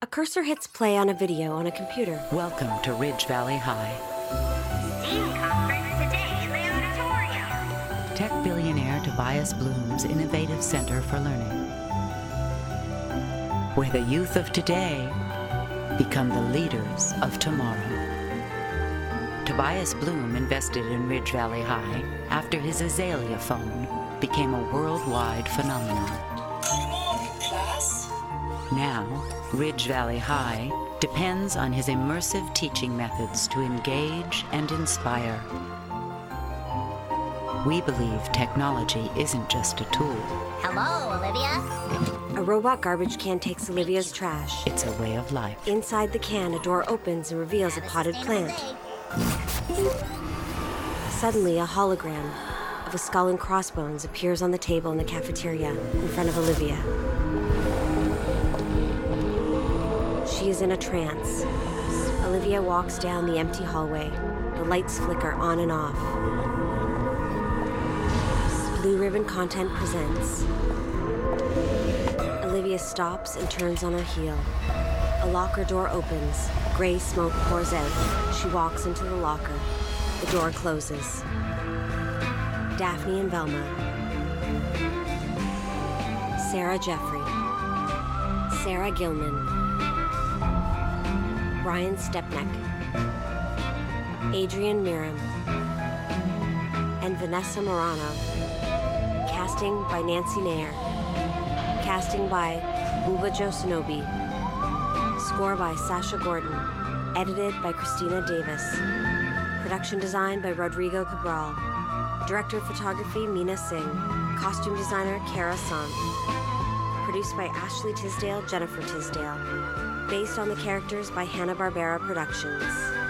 cursor hits play on a video on a computer. Welcome to Ridge Valley High. STEAM conference today in the auditorium. Tech billionaire Tobias Bloom's innovative center for learning, where the youth of today become the leaders of tomorrow. Tobias Bloom invested in Ridge Valley High after his Azalea phone became a worldwide phenomenon. Now, Ridge Valley High depends on his immersive teaching methods to engage and inspire. We believe technology isn't just a tool. Hello, Olivia. A robot garbage can takes Olivia's trash. It's a way of life. Inside the can, a door opens and reveals a potted plant. Suddenly, a hologram of a skull and crossbones appears on the table in the cafeteria in front of Olivia. She is in a trance. Olivia walks down the empty hallway. The lights flicker on and off. Blue Ribbon Content presents. Olivia stops and turns on her heel. A locker door opens. Gray smoke pours out. She walks into the locker. The door closes. Daphne and Velma. Sarah Jeffrey. Sarah Gilman. Brian Stepnick. Adrian Miram. And Vanessa Morano. Casting by Nancy Nair. Casting by Buba Josinobi. Score by Sasha Gordon. Edited by Christina Davis. Production design by Rodrigo Cabral. Director of photography Meena Singh. Costume designer Kara Sant. Produced by Ashley Tisdale, Jennifer Tisdale. Based on the characters by Hanna-Barbera Productions.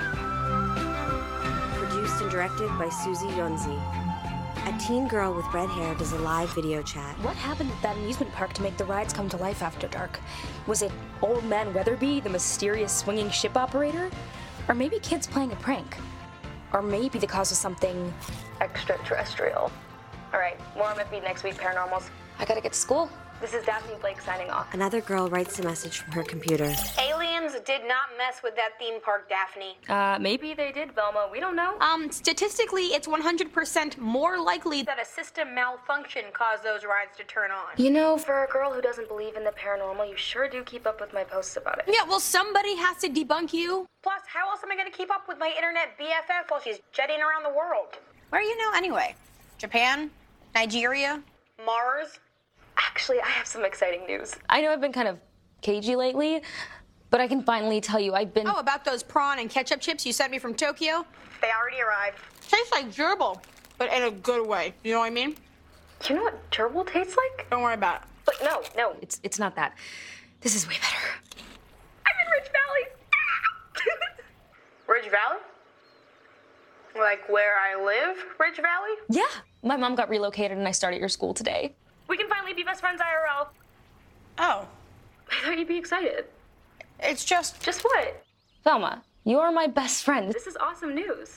Produced and directed by Susie Yonzi. A teen girl with red hair does a live video chat. What happened at that amusement park to make the rides come to life after dark? Was it Old Man Weatherby, the mysterious swinging ship operator? Or maybe kids playing a prank? Or maybe the cause was something extraterrestrial? All right, more on my feed next week, Paranormals. I gotta get to school. This is Daphne Blake signing off. Another girl writes a message from her computer. Aliens did not mess with that theme park, Daphne. Maybe they did, Velma. We don't know. Statistically, it's 100% more likely that a system malfunction caused those rides to turn on. You know, for a girl who doesn't believe in the paranormal, you sure do keep up with my posts about it. Yeah, well, somebody has to debunk you. Plus, how else am I going to keep up with my internet BFF while she's jetting around the world? Where are you now anyway? Japan? Nigeria? Mars? Actually, I have some exciting news. I know I've been kind of cagey lately, but I can finally tell you I've been... Oh, about those prawn and ketchup chips you sent me from Tokyo? They already arrived. Tastes like gerbil, but in a good way. You know what I mean? You know what gerbil tastes like? Don't worry about it. But no, it's not that. This is way better. I'm in Ridge Valley. Ridge Valley? Like where I live, Ridge Valley? Yeah, my mom got relocated and I started at your school today. We can finally be best friends IRL. Oh. I thought you'd be excited. It's just... Just what? Velma, you are my best friend. This is awesome news.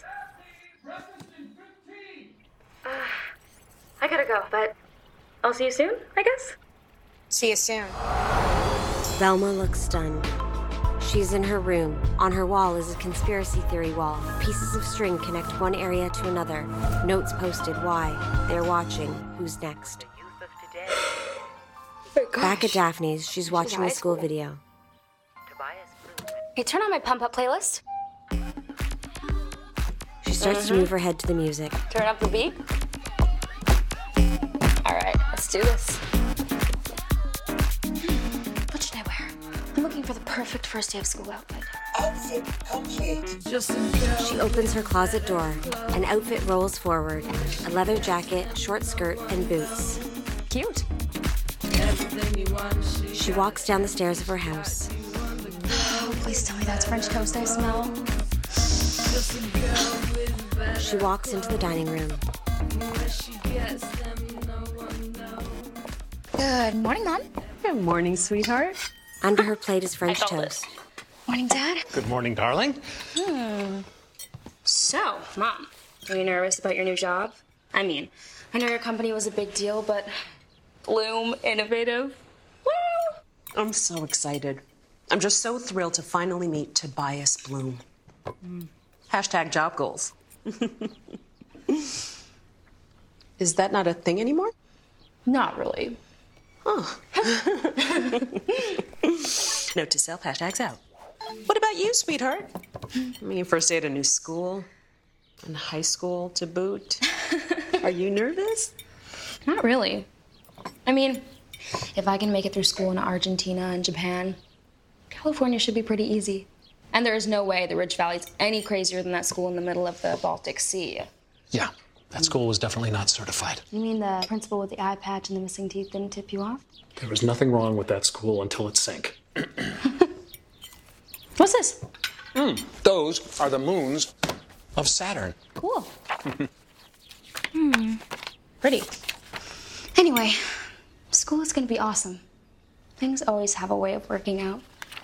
I gotta go, but I'll see you soon, I guess? See you soon. Velma looks stunned. She's in her room. On her wall is a conspiracy theory wall. Pieces of string connect one area to another. Notes posted why. They're watching. Who's next? Back at Daphne's, she's watching a school video. Hey, turn on my pump-up playlist. She starts to move her head to the music. Turn up the beat. All right, let's do this. What should I wear? I'm looking for the perfect first day of school outfit. Outfit complete. She opens her closet door. An outfit rolls forward. A leather jacket, short skirt, and boots. Cute. She walks down the stairs of her house. Oh, please tell me that's French toast I smell. She walks into the dining room. Good morning, Mom. Good morning, sweetheart. Under her plate is French toast. Morning, Dad. Good morning, darling. So, Mom, are you nervous about your new job? I mean, I know your company was a big deal, but Bloom, innovative. Woo! I'm so excited. I'm just so thrilled to finally meet Tobias Bloom. Hashtag job goals. Is that not a thing anymore? Not really. Oh. Note to self, hashtags out. What about you, sweetheart? I mean, first day at a new school, and high school to boot. Are you nervous? Not really. I mean, if I can make it through school in Argentina and Japan, California should be pretty easy. And there is no way the Ridge Valley's any crazier than that school in the middle of the Baltic Sea. Yeah, that school was definitely not certified. You mean the principal with the eye patch and the missing teeth didn't tip you off? There was nothing wrong with that school until it sank. What's this? Those are the moons of Saturn. Cool. Pretty. Anyway, school is gonna be awesome. Things always have a way of working out.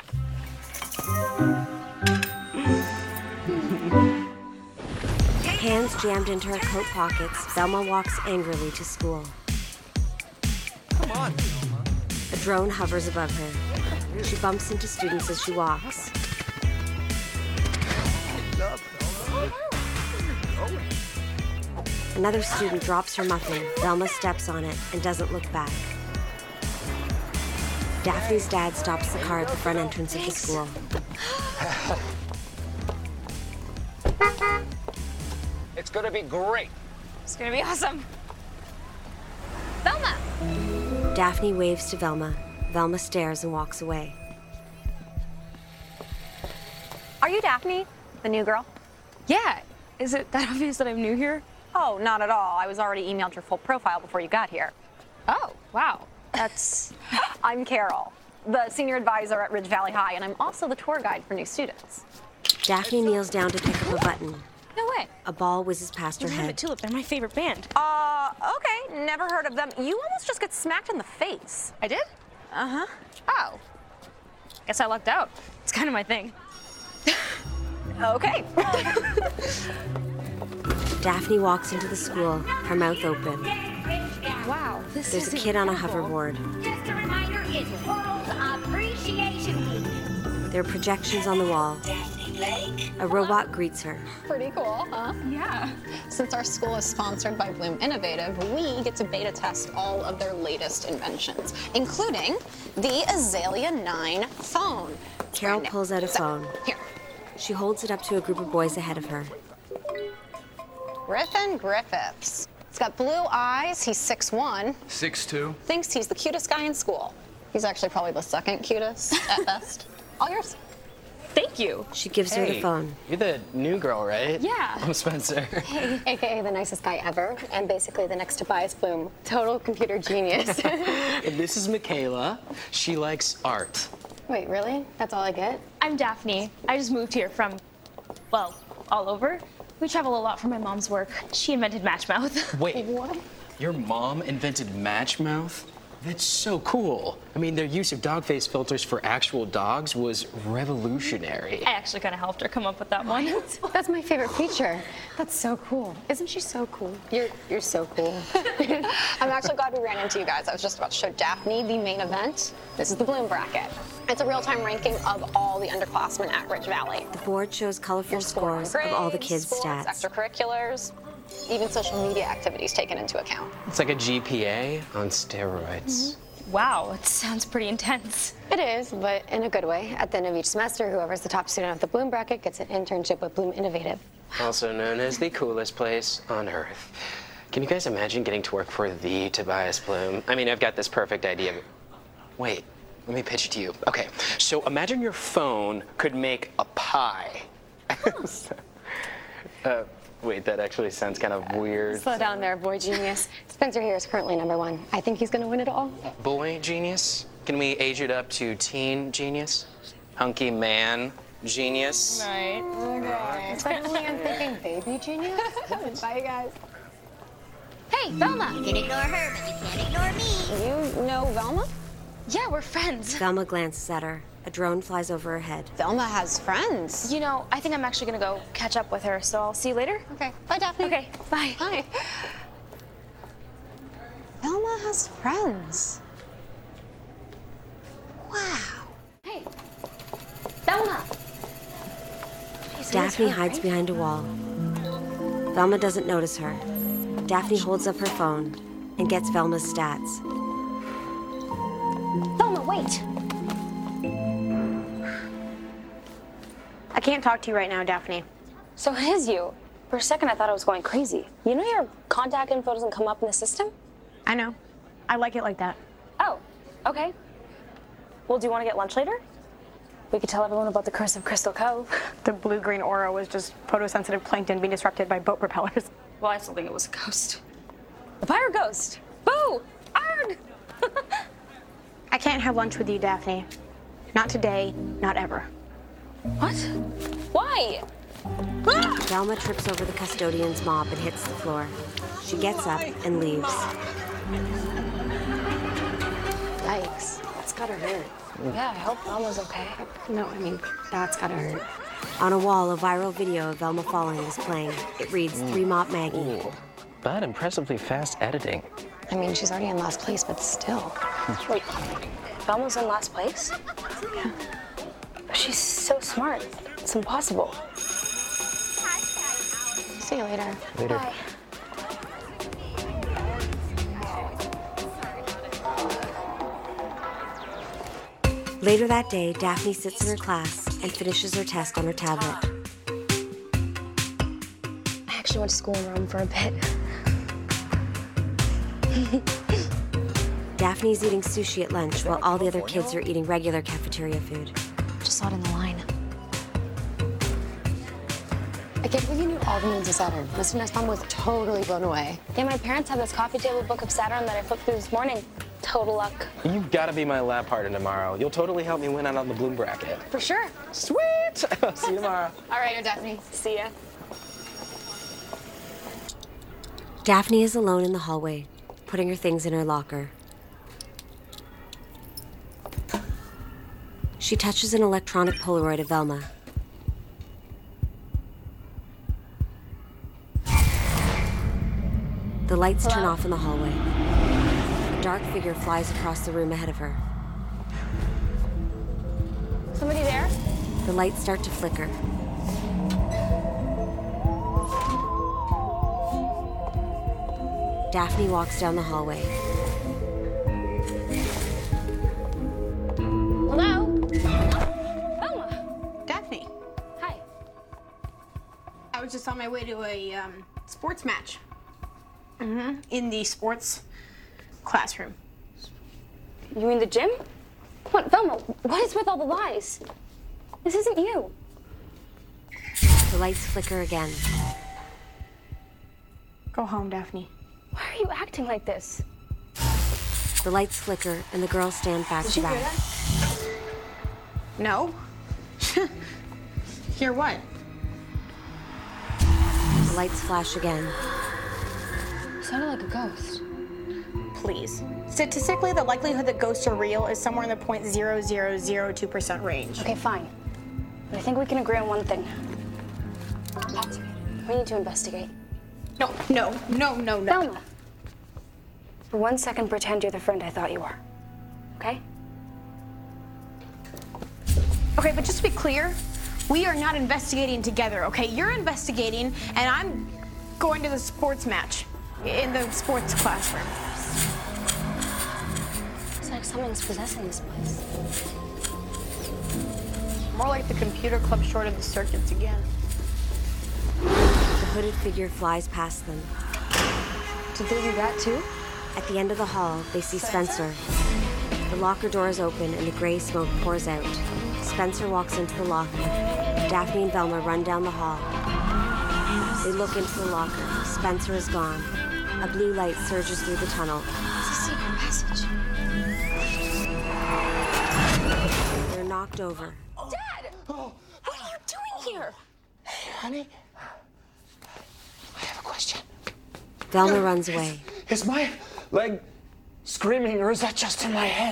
Hands jammed into her coat pockets, Velma walks angrily to school. Come on, Velma. A drone hovers above her. She bumps into students as she walks. Another student drops her muffin. Velma steps on it and doesn't look back. Daphne's dad stops the car at the front entrance of the school. It's gonna be great. It's gonna be awesome. Velma! Daphne waves to Velma. Velma stares and walks away. Are you Daphne, the new girl? Yeah. Is it that obvious that I'm new here? Oh, not at all. I was already emailed your full profile before you got here. Oh, wow. That's... I'm Carol, the senior advisor at Ridge Valley High, and I'm also the tour guide for new students. Daphne kneels down to pick up a button. No way. A ball whizzes past her Rabbit head. Tulip, they're my favorite band. Okay, never heard of them. You almost just get smacked in the face. I did? Uh-huh. Oh. Guess I lucked out. It's kind of my thing. Okay. Daphne walks into the school, her mouth open. Wow, this There's a kid on a hoverboard. Just a reminder, it's World Appreciation Week. There are projections on the wall. A robot greets her. Pretty cool, huh? Yeah. Since our school is sponsored by Bloom Innovative, we get to beta test all of their latest inventions, including the Azalea 9 phone. Carol pulls out a phone. Here. She holds it up to a group of boys ahead of her. Griffin Griffiths. He's got blue eyes, he's 6'1". 6'2". Thinks he's the cutest guy in school. He's actually probably the second cutest at best. All yours. Thank you. She gives her the phone. You're the new girl, right? Yeah. I'm Spencer. Hey, AKA the nicest guy ever, and basically the next Tobias Bloom. Total computer genius. This is Michaela. She likes art. Wait, really? That's all I get? I'm Daphne. I just moved here from, well, all over. We travel a lot for my mom's work. She invented Matchmouth. Wait. What? Your mom invented Matchmouth? That's so cool. I mean, their use of dog face filters for actual dogs was revolutionary. I actually kind of helped her come up with that one. That's my favorite feature. That's so cool. Isn't she so cool? You're so cool. I'm actually glad we ran into you guys. I was just about to show Daphne the main event. This is the Bloom Bracket. It's a real-time ranking of all the underclassmen at Ridge Valley. The board shows colorful scores of all the kids' sports, stats. extracurriculars, even social media activities taken into account. It's like a GPA on steroids. Wow, it sounds pretty intense. It is, but in a good way. At the end of each semester, whoever's the top student of the Bloom Bracket gets an internship with Bloom Innovative. Also known as the coolest place on Earth. Can you guys imagine getting to work for the Tobias Bloom? I mean, I've got this perfect idea. Wait, let me pitch it to you. Okay, so imagine your phone could make a pie. Wait, that actually sounds kind of weird. Slow down there, boy genius. Spencer here is currently #1. I think he's gonna win it all. Boy genius? Can we age it up to teen genius? Hunky man genius? Right. Okay. Suddenly I'm thinking baby genius. Bye, guys. Hey, Velma. You can ignore her, but you can't ignore me. You know Velma? Yeah, we're friends. Velma glances at her. A drone flies over her head. Velma has friends. You know, I think I'm actually gonna go catch up with her, so I'll see you later. Okay. Bye, Daphne. Okay, bye. Hi. Velma has friends. Wow. Hey, Velma! Daphne hides behind a wall. Velma doesn't notice her. Daphne holds up her phone and gets Velma's stats. Velma, wait! I can't talk to you right now, Daphne. So it is you. For a second, I thought I was going crazy. You know your contact info doesn't come up in the system? I know. I like it like that. Oh, okay. Well, do you want to get lunch later? We could tell everyone about the curse of Crystal Cove. The blue-green aura was just photosensitive plankton being disrupted by boat propellers. Well, I still think it was a ghost. A pirate ghost! Boo! Arg! I can't have lunch with you, Daphne. Not today, not ever. What? Why? Velma trips over the custodian's mop and hits the floor. She gets up and leaves. Yikes. That's gotta hurt. Yeah, I hope Velma's okay. No, I mean, that's gotta hurt. On a wall, a viral video of Velma falling is playing. It reads, 3 Mop Maggie. Ooh, but impressively fast editing. I mean, she's already in last place, but still. Wait, Velma's in last place? Yeah. But she's so smart. It's impossible. See you later. Later. Bye. Later that day, Daphne sits in her class and finishes her test on her tablet. I actually went to school in Rome for a bit. Daphne's eating sushi at lunch while all the other kids are eating regular cafeteria food. Just saw it in the line. I can't believe you knew all the moons of Saturn. Mr. Nussbaum was totally blown away. Yeah, my parents have this coffee table book of Saturn that I flipped through this morning. Total luck. You've got to be my lab partner tomorrow. You'll totally help me win out on the Bloom bracket. For sure. Sweet! See you tomorrow. All right, Daphne. See ya. Daphne is alone in the hallway, putting her things in her locker. She touches an electronic Polaroid of Velma. The lights turn off in the hallway. A dark figure flies across the room ahead of her. Somebody there? The lights start to flicker. Daphne walks down the hallway. Hello? Velma! Daphne. Hi. I was just on my way to a sports match. In the sports classroom. You mean the gym? What, Velma, what is with all the lies? This isn't you. The lights flicker again. Go home, Daphne. Why are you acting like this? The lights flicker and the girls stand back Did to you hear back. that? No. Hear what? The lights flash again. Sounded like a ghost. Please. Statistically, the likelihood that ghosts are real is somewhere in the 0.0002% range. Okay, fine. But I think we can agree on one thing. We need to investigate. No. Velma. For 1 second, pretend you're the friend I thought you were. Okay? Okay, but just to be clear, we are not investigating together, okay? You're investigating, and I'm going to the sports match in the sports classroom. It's like someone's possessing this place. More like the computer club shorted the circuits again. The hooded figure flies past them. Did they do that too? At the end of the hall, they see Spencer. The locker door is open and the gray smoke pours out. Spencer walks into the locker. Daphne and Velma run down the hall. They look into the locker. Spencer is gone. A blue light surges through the tunnel. It's a secret message. They're knocked over. Dad! What are you doing here? Hey, honey. I have a question. Velma runs away. Is my leg screaming, or is that just in my head?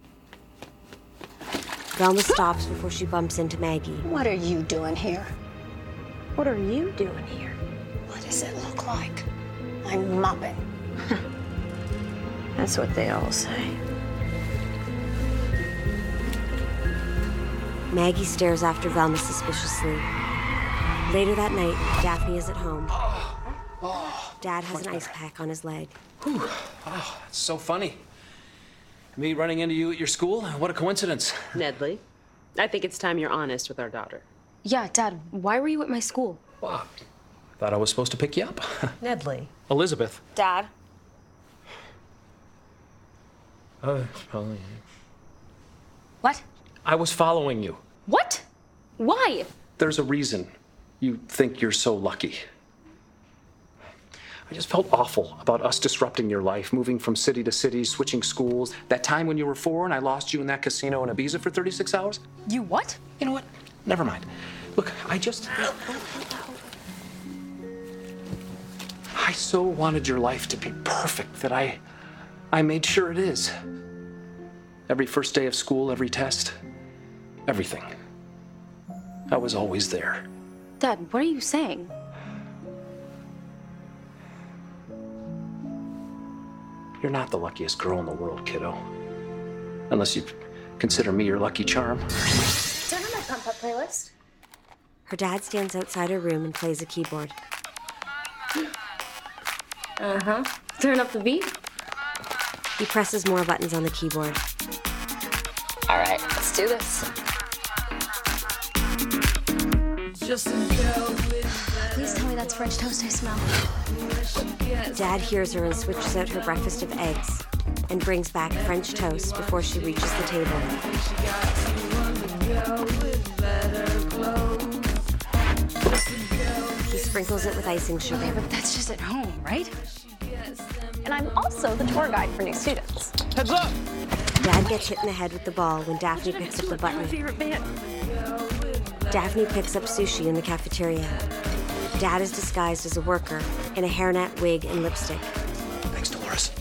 Velma stops before she bumps into Maggie. What are you doing here? What are you doing here? What does it look like? I'm mopping. That's what they all say. Maggie stares after Velma suspiciously. Later that night, Daphne is at home. Dad has an ice pack on his leg. Whew. Oh, that's so funny. Me running into you at your school? What a coincidence. Nedley, I think it's time you're honest with our daughter. Yeah, Dad, why were you at my school? Wow. Thought I was supposed to pick you up. Nedley. Elizabeth. Dad. What? I was following you. What? Why? There's a reason you think you're so lucky. I just felt awful about us disrupting your life, moving from city to city, switching schools. That time when you were 4 and I lost you in that casino in Ibiza for 36 hours. You what? You know what? Never mind. Look, I so wanted your life to be perfect that I made sure it is. Every first day of school, every test, everything. I was always there. Dad, what are you saying? You're not the luckiest girl in the world, kiddo. Unless you consider me your lucky charm. Turn on my Pump Up playlist. Her dad stands outside her room and plays a keyboard. Uh-huh. Turn up the beat. He presses more buttons on the keyboard. All right, let's do this. Please tell me that's French toast I smell. Dad hears her and switches out her breakfast of eggs and brings back French toast before she reaches the table. He sprinkles it with icing sugar. Okay, but that's just at home, right? And I'm also the tour guide for new students. Heads up! Dad gets hit in the head with the ball when Daphne picks up the button. Daphne picks up sushi in the cafeteria. Dad is disguised as a worker in a hairnet, wig, and lipstick. Thanks, Dolores.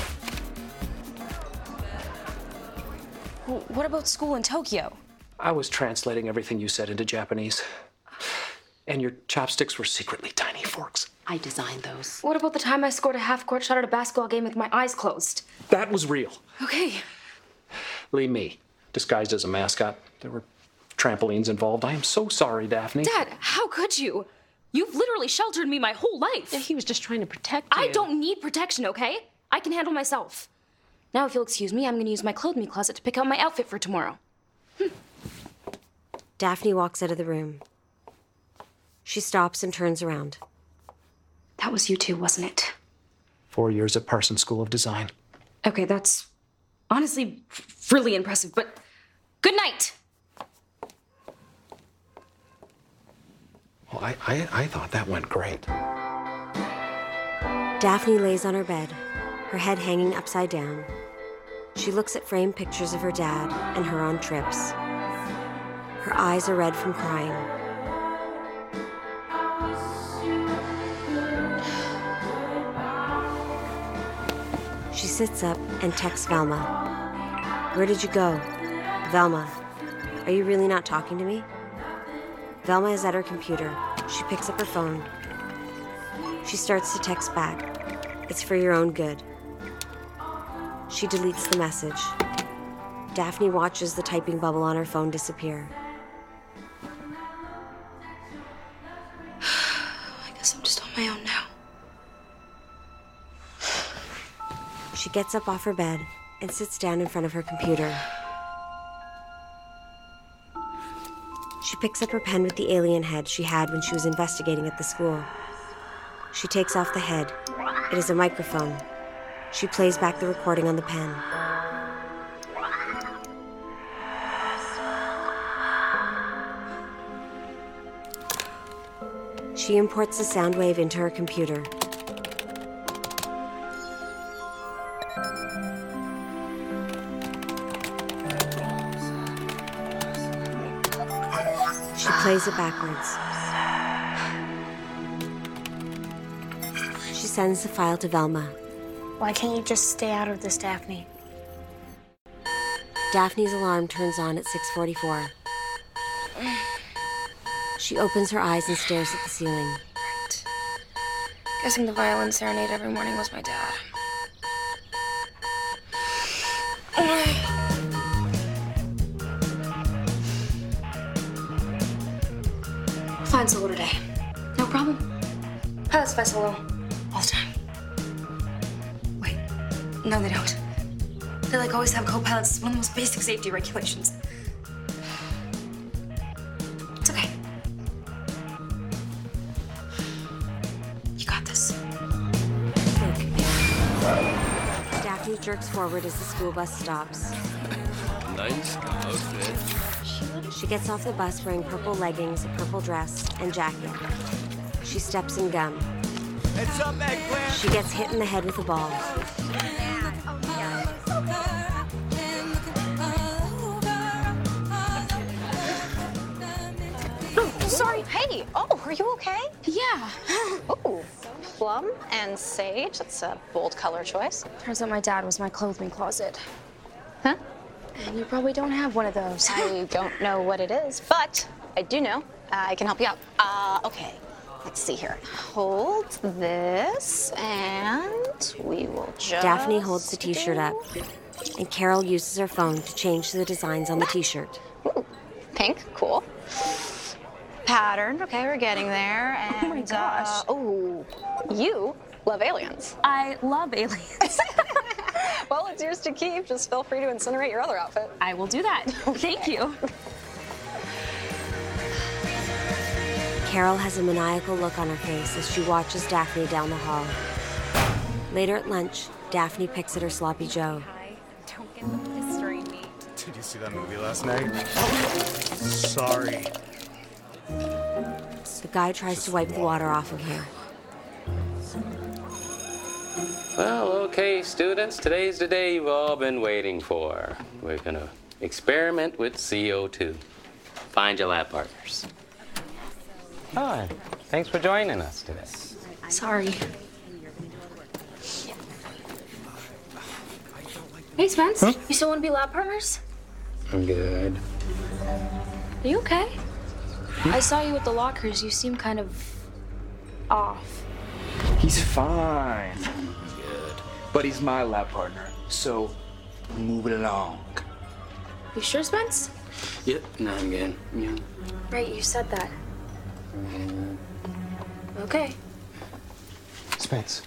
Well, what about school in Tokyo? I was translating everything you said into Japanese. And your chopsticks were secretly tiny forks. I designed those. What about the time I scored a half-court shot at a basketball game with my eyes closed? That was real. Okay. Lee Me, disguised as a mascot. There were trampolines involved. I am so sorry, Daphne. Dad, how could you? You've literally sheltered me my whole life. Yeah, he was just trying to protect you. I don't need protection, okay? I can handle myself. Now, if you'll excuse me, I'm going to use my Clothe Me closet to pick out my outfit for tomorrow. Daphne walks out of the room. She stops and turns around. That was you too, wasn't it? 4 years at Parsons School of Design. Okay, that's honestly really impressive, but good night! Well, I thought that went great. Daphne lays on her bed, her head hanging upside down. She looks at framed pictures of her dad and her on trips. Her eyes are red from crying. She sits up and texts Velma. "Where did you go? Velma, are you really not talking to me?" Velma is at her computer. She picks up her phone. She starts to text back. "It's for your own good." She deletes the message. Daphne watches the typing bubble on her phone disappear. I guess I'm just on my own now. She gets up off her bed and sits down in front of her computer. She picks up her pen with the alien head she had when she was investigating at the school. She takes off the head. It is a microphone. She plays back the recording on the pen. She imports the sound wave into her computer. She plays it backwards. She sends the file to Velma. Why can't you just stay out of this, Daphne? Daphne's alarm turns on at 6:44. She opens her eyes and stares at the ceiling. Right. Guessing the violin serenade every morning was my dad. flying solo today. No problem. Pilots fly solo all the time. Wait, no they don't. They like always have co-pilots. It's one of the most basic safety regulations. It's okay. You got this. Daphne jerks forward as the school bus stops. Nice outfit. She gets off the bus wearing purple leggings, a purple dress, and jacket. She steps in gum. Heads up, eggplant. She gets hit in the head with a ball. Sorry. Hey. Oh, are you okay? Yeah. Oh, plum and sage. That's a bold color choice. Turns out my dad was my clothing closet. Huh? And you probably don't have one of those. I don't know what it is, but I do know I can help you out. Okay. Let's see here. Hold this, and we will just... Daphne holds the t-shirt up, and Carol uses her phone to change the designs on the t-shirt. Ooh, pink, cool. Pattern, okay, we're getting there. And, oh my gosh. Oh, you love aliens. I love aliens. Well, it's yours to keep. Just feel free to incinerate your other outfit. I will do that. Okay. Thank you. Carol has a maniacal look on her face as she watches Daphne down the hall. Later at lunch, Daphne picks at her sloppy Joe. Don't get them pestering me. Did you see that movie last night? Sorry. The guy tries to wipe the water off of her. Well, okay, students, today's the day you've all been waiting for. We're gonna experiment with CO2. Find your lab partners. Hi, thanks for joining us today. Sorry. Hey, Spence, Huh? you still want to be lab partners? I'm good. Are you okay? I saw you at the lockers. You seem kind of off. He's fine. Good. But he's my lab partner, so move it along. You sure, Spence? Yep, no, I'm good. Yeah. Right, you said that. Okay. Spence.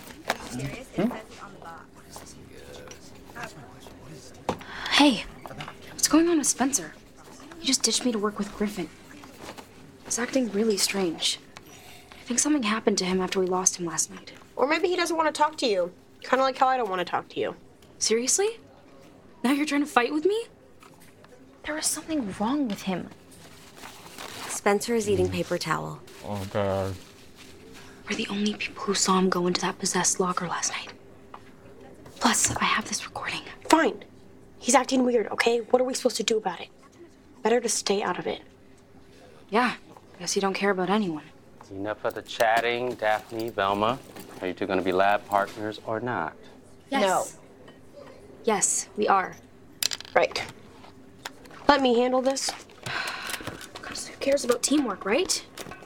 Hey, what's going on with Spencer? He just ditched me to work with Griffin. He's acting really strange. I think something happened to him after we lost him last night. Or maybe he doesn't want to talk to you. Kind of like how I don't want to talk to you. Seriously? Now you're trying to fight with me? There was something wrong with him. Spencer is eating paper towel. Oh, God. We're the only people who saw him go into that possessed locker last night. Plus, I have this recording. Fine. He's acting weird, okay? What are we supposed to do about it? Better to stay out of it. Yeah, guess you don't care about anyone. Enough of the chatting, Daphne, Velma. Are you two gonna be lab partners or not? Yes. No. Yes, we are. Right. Let me handle this. Because who cares about teamwork, right?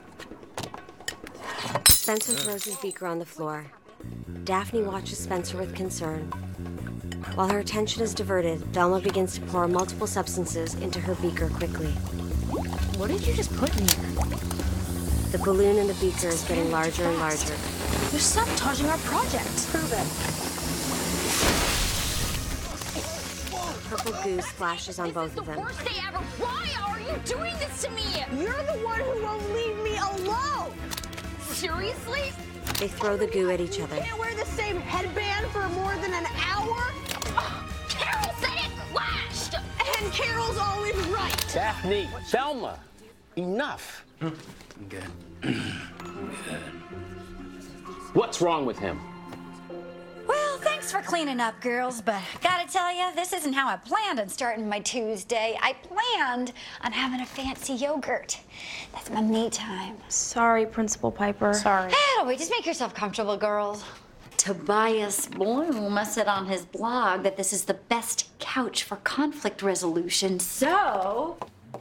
Spencer throws his beaker on the floor. Daphne watches Spencer with concern. While her attention is diverted, Velma begins to pour multiple substances into her beaker quickly. What did you just put in here? The balloon in the beaker is getting larger and larger. You're sabotaging our project. Prove it. Purple goo splashes on both of them. Worst day ever. Why are you doing this to me? You're the one who won't leave me alone. Seriously? They throw the goo at each other. Can't wear the same headband for more than an hour? Carol said it clashed! And Carol's always right. Daphne, Velma, enough. I'm good. What's wrong with him? Well, thanks for cleaning up, girls, but gotta tell you, this isn't how I planned on starting my Tuesday. I planned on having a fancy yogurt. That's my me time. Sorry, Principal Piper. Sorry. Anyway, just make yourself comfortable, girls. Tobias Bloom said on his blog that this is the best couch for conflict resolution, so...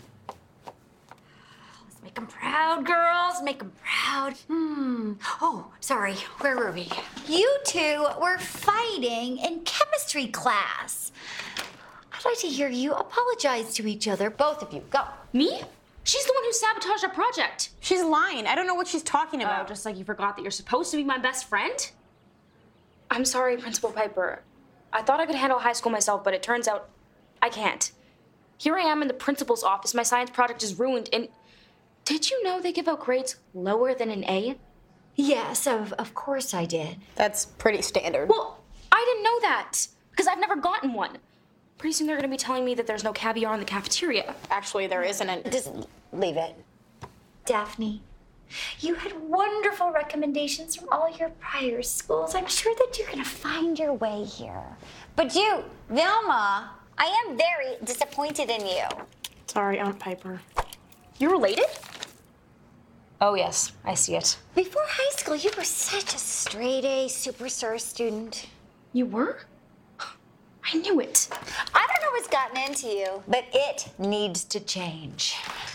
let's make them proud, girls. Make them proud. Oh, sorry. Where were we? You two were fighting in chemistry class. I'd like to hear you apologize to each other, both of you. Go. Me? She's the one who sabotaged our project. She's lying. I don't know what she's talking about. Oh, just like you forgot that you're supposed to be my best friend? I'm sorry, Principal Piper. I thought I could handle high school myself, but it turns out I can't. Here I am in the principal's office. My science project is ruined, and did you know they give out grades lower than an A? Yes, of course I did. That's pretty standard. Well, I didn't know that, because I've never gotten one. Pretty soon they're going to be telling me that there's no caviar in the cafeteria. Actually, there isn't any. Just leave it. Daphne, you had wonderful recommendations from all your prior schools. I'm sure that you're going to find your way here. But you, Velma, I am very disappointed in you. Sorry, Aunt Piper. You related? Oh, yes, I see it. Before high school, you were such a straight-A superstar student. You were? I knew it. I don't know what's gotten into you, but it needs to change.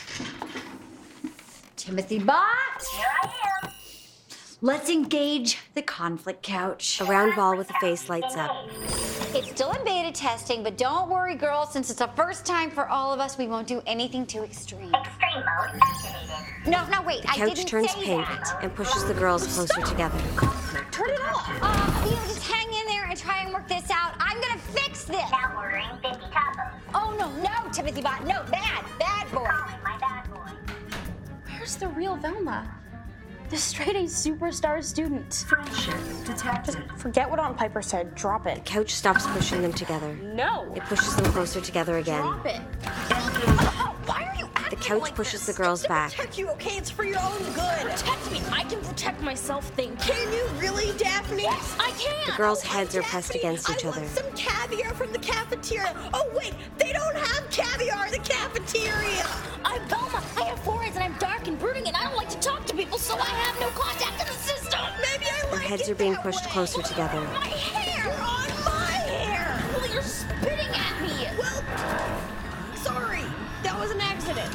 Timothy Bott. Here I am. Let's engage the conflict couch. A round ball with a face lights up. It's still in beta testing, but don't worry, girls. Since it's the first time for all of us, we won't do anything too extreme. Extreme mode activated. No, wait. The couch turns pink and pushes the girls closer together. Turn it off. Just hang in there and try and work this out. I'm gonna fix this. Now ordering 50 tacos. Oh, no, Timothy Bott. No, bad boy. Calling my bad boy. Where's the real Velma? The straight-A superstar student. Friendship detected. Forget what Aunt Piper said. Drop it. The couch stops pushing them together. No. It pushes them closer together again. Drop it. Why are you acting The couch like pushes this? the girls It's to back. protect you, okay? It's for your own good. Protect me. I can protect myself, thank you. Can you really, Daphne? Yes, I can. The girls' heads are pressed against each I other. want some caviar from the cafeteria. Oh, wait, they don't have caviar in the cafeteria. I'm Velma. I have foreheads and I'm dark and brooding and I don't like to talk to people, so I have no contact in the system. Maybe I Their like heads it are being that pushed way. closer together. My hair! You're on my hair! Well, you're spitting at me. Well, sorry. That was an accident.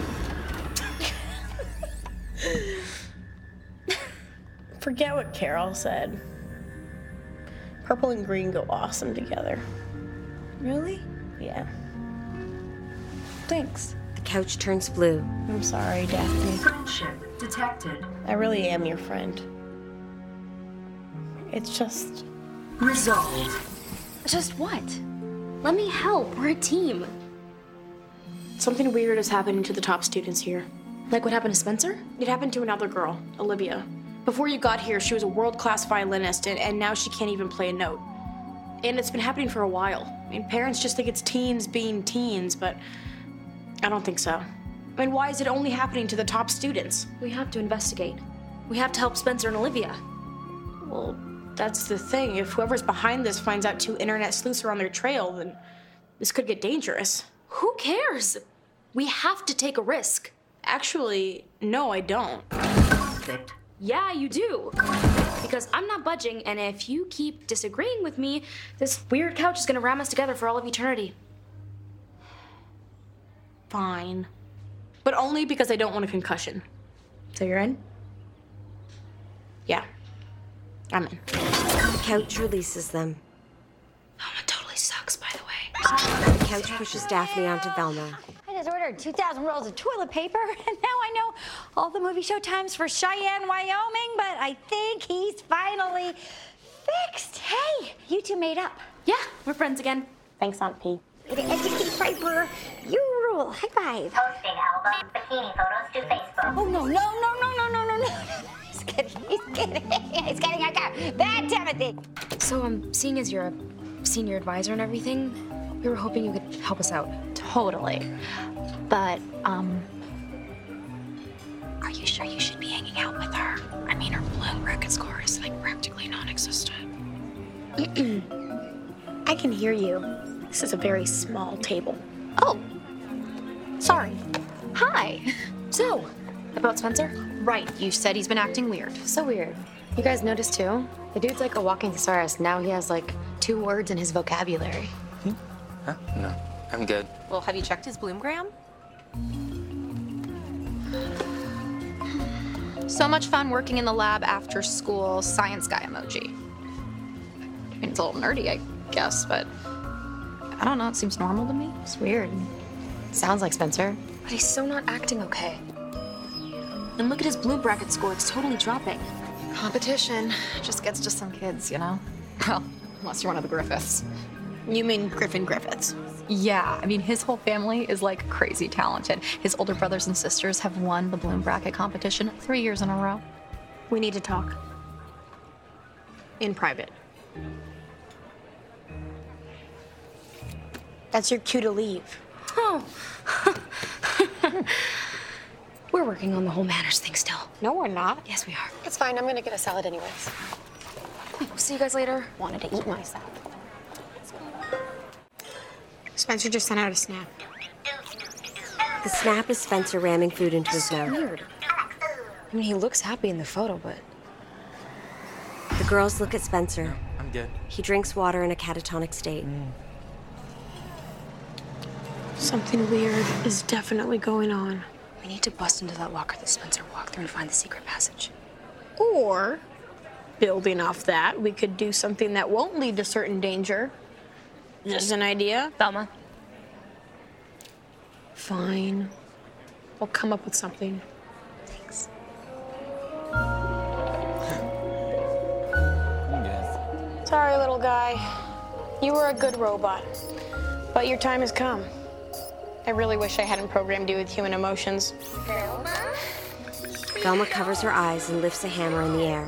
Forget what Carol said. Purple and green go awesome together. Really? Yeah. Thanks. The couch turns blue. I'm sorry, Daphne. Friendship detected. I really am your friend. It's just... Resolved. Just what? Let me help. We're a team. Something weird is happening to the top students here. Like what happened to Spencer? It happened to another girl, Olivia. Before you got here, she was a world-class violinist, and now she can't even play a note. And it's been happening for a while. I mean, parents just think it's teens being teens, but I don't think so. I mean, why is it only happening to the top students? We have to investigate. We have to help Spencer and Olivia. Well, that's the thing. If whoever's behind this finds out two internet sleuths are on their trail, then this could get dangerous. Who cares? We have to take a risk. Actually, no, I don't. Conflict. Yeah, you do. Because I'm not budging, and if you keep disagreeing with me, this weird couch is gonna ram us together for all of eternity. Fine. But only because I don't want a concussion. So you're in? Yeah. I'm in. The couch releases them. Velma totally sucks, by the way. The couch pushes Daphne onto Velma. I just ordered 2,000 rolls of toilet paper, and now I know all the movie show times for Cheyenne, Wyoming, but I think he's finally fixed. Hey, you two made up. Yeah, we're friends again. Thanks, Aunt P. Timothy Piper, you rule. High five. Posting album bikini photos to Facebook. Oh, no. He's kidding. I got bad Timothy. So, seeing as you're a senior advisor and everything, we were hoping you could help us out. Totally. But, are you sure you should be hanging out with her? I mean, her Bloom bracket score is like practically non-existent. I can hear you. This is a very small table. Oh, sorry. Hi. So, about Spencer? Right, you said he's been acting weird. So weird. You guys noticed too? The dude's like a walking thesaurus. Now he has like 2 words in his vocabulary. Huh? No, I'm good. Well, have you checked his Bloomgram? So much fun working in the lab after school, science guy emoji. I mean, it's a little nerdy, I guess, but I don't know, it seems normal to me. It's weird. Sounds like Spencer. But he's so not acting okay. And look at his blue bracket score. It's totally dropping. Competition just gets to some kids, you know? Well, unless you're one of the Griffiths. You mean Griffin Griffiths? Yeah, I mean, his whole family is like crazy talented. His older brothers and sisters have won the Bloom Bracket competition 3 years in a row. We need to talk. In private. That's your cue to leave. Oh. We're working on the whole manners thing still. No, we're not. Yes, we are. It's fine. I'm gonna get a salad anyways. We'll see you guys later. Wanted to eat my salad. Spencer just sent out a snap. The snap is Spencer ramming food into his mouth. Weird. I mean, he looks happy in the photo, but... The girls look at Spencer. I'm good. He drinks water in a catatonic state. Something weird is definitely going on. We need to bust into that locker that Spencer walked through and find the secret passage. Or, building off that, we could do something that won't lead to certain danger. Just an idea? Velma. Fine. We'll come up with something. Thanks. Sorry, little guy. You were a good robot, but your time has come. I really wish I hadn't programmed you with human emotions. Velma covers her eyes and lifts a hammer in the air.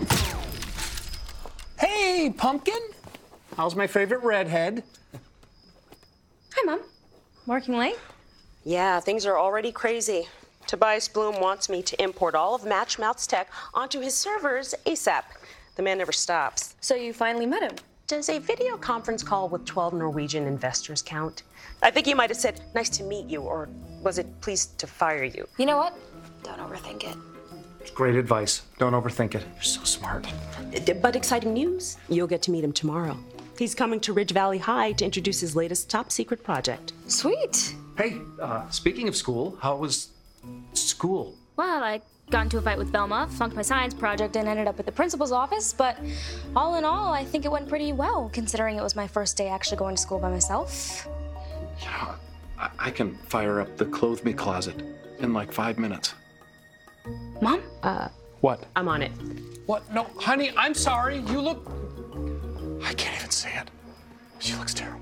Hey, Pumpkin! How's my favorite redhead? Hi, Mom. Working late? Yeah, things are already crazy. Tobias Bloom wants me to import all of Matchmouth's tech onto his servers ASAP. The man never stops. So you finally met him? Does a video conference call with 12 Norwegian investors count? I think you might have said, nice to meet you, or was it pleased to fire you? You know what? Don't overthink it. It's great advice. Don't overthink it. You're so smart. But exciting news. You'll get to meet him tomorrow. He's coming to Ridge Valley High to introduce his latest top secret project. Sweet. Hey, speaking of school, how was school? Well, I got into a fight with Velma, flunked my science project, and ended up at the principal's office. But all in all, I think it went pretty well, considering it was my first day actually going to school by myself. Yeah, I can fire up the clothe me closet in like 5 minutes. Mom? What? I'm on it. What? No, honey, I'm sorry. You look... I can't even say it. She looks terrible.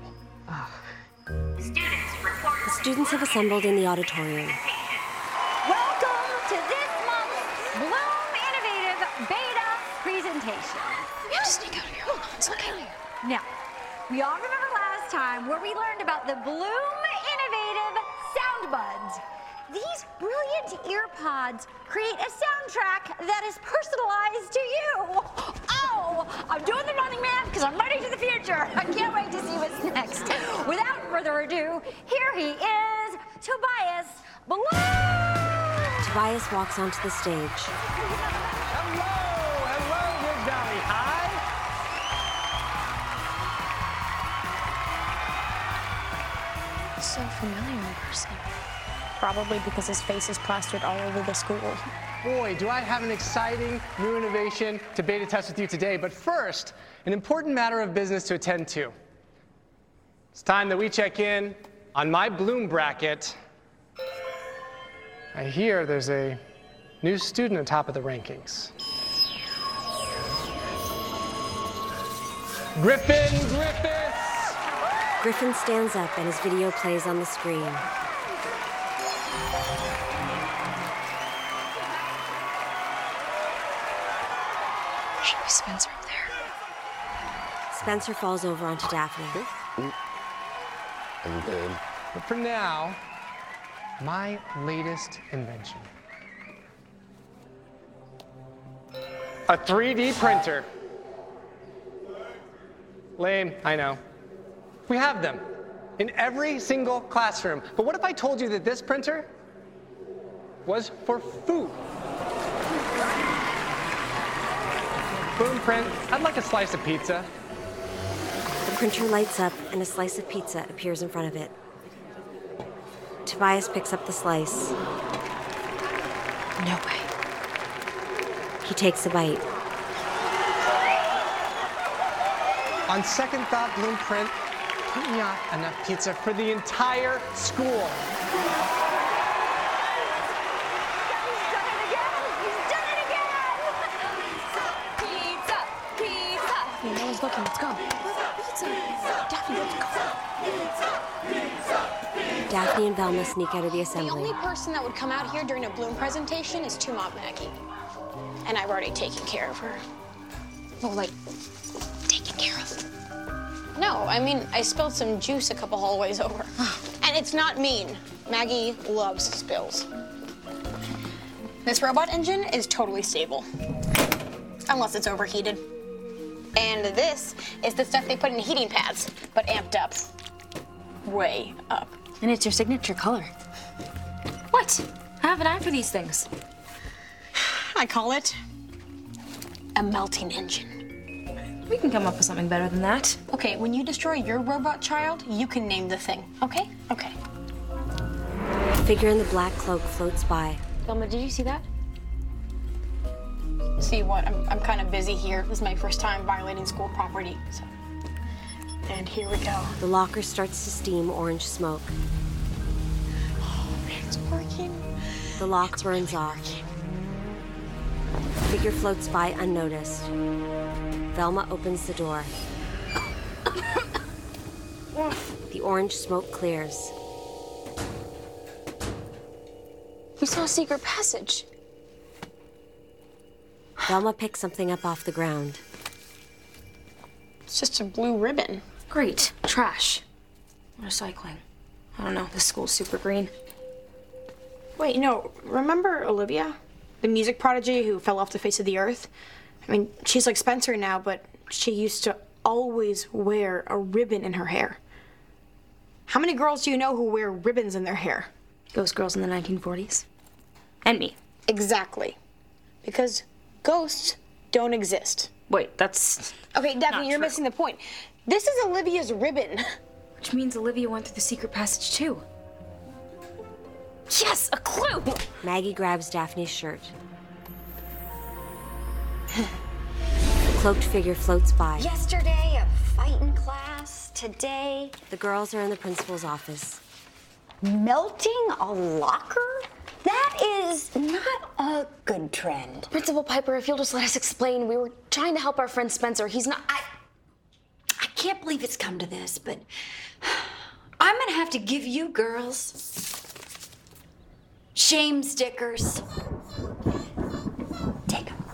The students have assembled in the auditorium. Welcome to this month's Bloom Innovative Beta presentation. We have to sneak out of here. Hold on, it's okay. Now, we all remember last time where we learned about the Bloom Innovative Sound Buds. These brilliant ear pods create a soundtrack that is personalized to you. Oh, I'm doing the Running Man because I'm running to the future. I can't wait to see what's next. Without further ado, here he is, Tobias Bloom. Tobias walks onto the stage. Hello, Ridge Valley High. So familiar in person. Probably because his face is plastered all over the school. Boy, do I have an exciting new innovation to beta test with you today. But first, an important matter of business to attend to. It's time that we check in on my Bloom bracket. I hear there's a new student on top of the rankings. Griffin Griffiths! Griffin stands up and his video plays on the screen. Should be Spencer up there. Spencer falls over onto Daphne. I'm good. But for now, my latest invention. A 3D printer. Lame, I know. We have them in every single classroom. But what if I told you that this printer was for food? Boom print, I'd like a slice of pizza. The printer lights up and a slice of pizza appears in front of it. Tobias picks up the slice. No way. He takes a bite. On second thought, Bloom print, put me on enough pizza for the entire school. Daphne and Velma sneak out of the The assembly. only person that would come out here during a Bloom presentation is Two-Mom Maggie. And I've already taken care of her. Oh, like, taken care of? No, I mean, I spilled some juice a couple hallways over. And it's not mean. Maggie loves spills. This robot engine is totally stable. Unless it's overheated. And this is the stuff they put in heating pads, but amped up. Way up. And it's your signature color. What? I have an eye for these things. I call it a melting engine. We can come up with something better than that. Okay, when you destroy your robot child, you can name the thing, okay? Okay. A figure in the black cloak floats by. Velma, did you see that? See what? I'm kind of busy here. This is my first time violating school property, so. And here we go. The locker starts to steam orange smoke. Oh, it's working. The lock burns off. The figure floats by unnoticed. Velma opens the door. The orange smoke clears. We saw a secret passage. Velma picks something up off the ground. It's just a blue ribbon. Great. Trash. Recycling. I don't know. This school's super green. Wait, no. Remember Olivia? The music prodigy who fell off the face of the earth? I mean, she's like Spencer now, but she used to always wear a ribbon in her hair. How many girls do you know who wear ribbons in their hair? Ghost girls in the 1940s. And me. Exactly. Because ghosts don't exist. Wait, that's... Okay, Daphne, you're missing the point. This is Olivia's ribbon. Which means Olivia went through the secret passage too. Yes, a clue! Maggie grabs Daphne's shirt. The cloaked figure floats by. Yesterday, a fight in class. Today, The girls are in the principal's office. melting a locker? That is not a good trend. Principal Piper, if you'll just let us explain, we were trying to help our friend Spencer. He's not... I can't believe it's come to this, but I'm gonna have to give you girls shame stickers. Take them.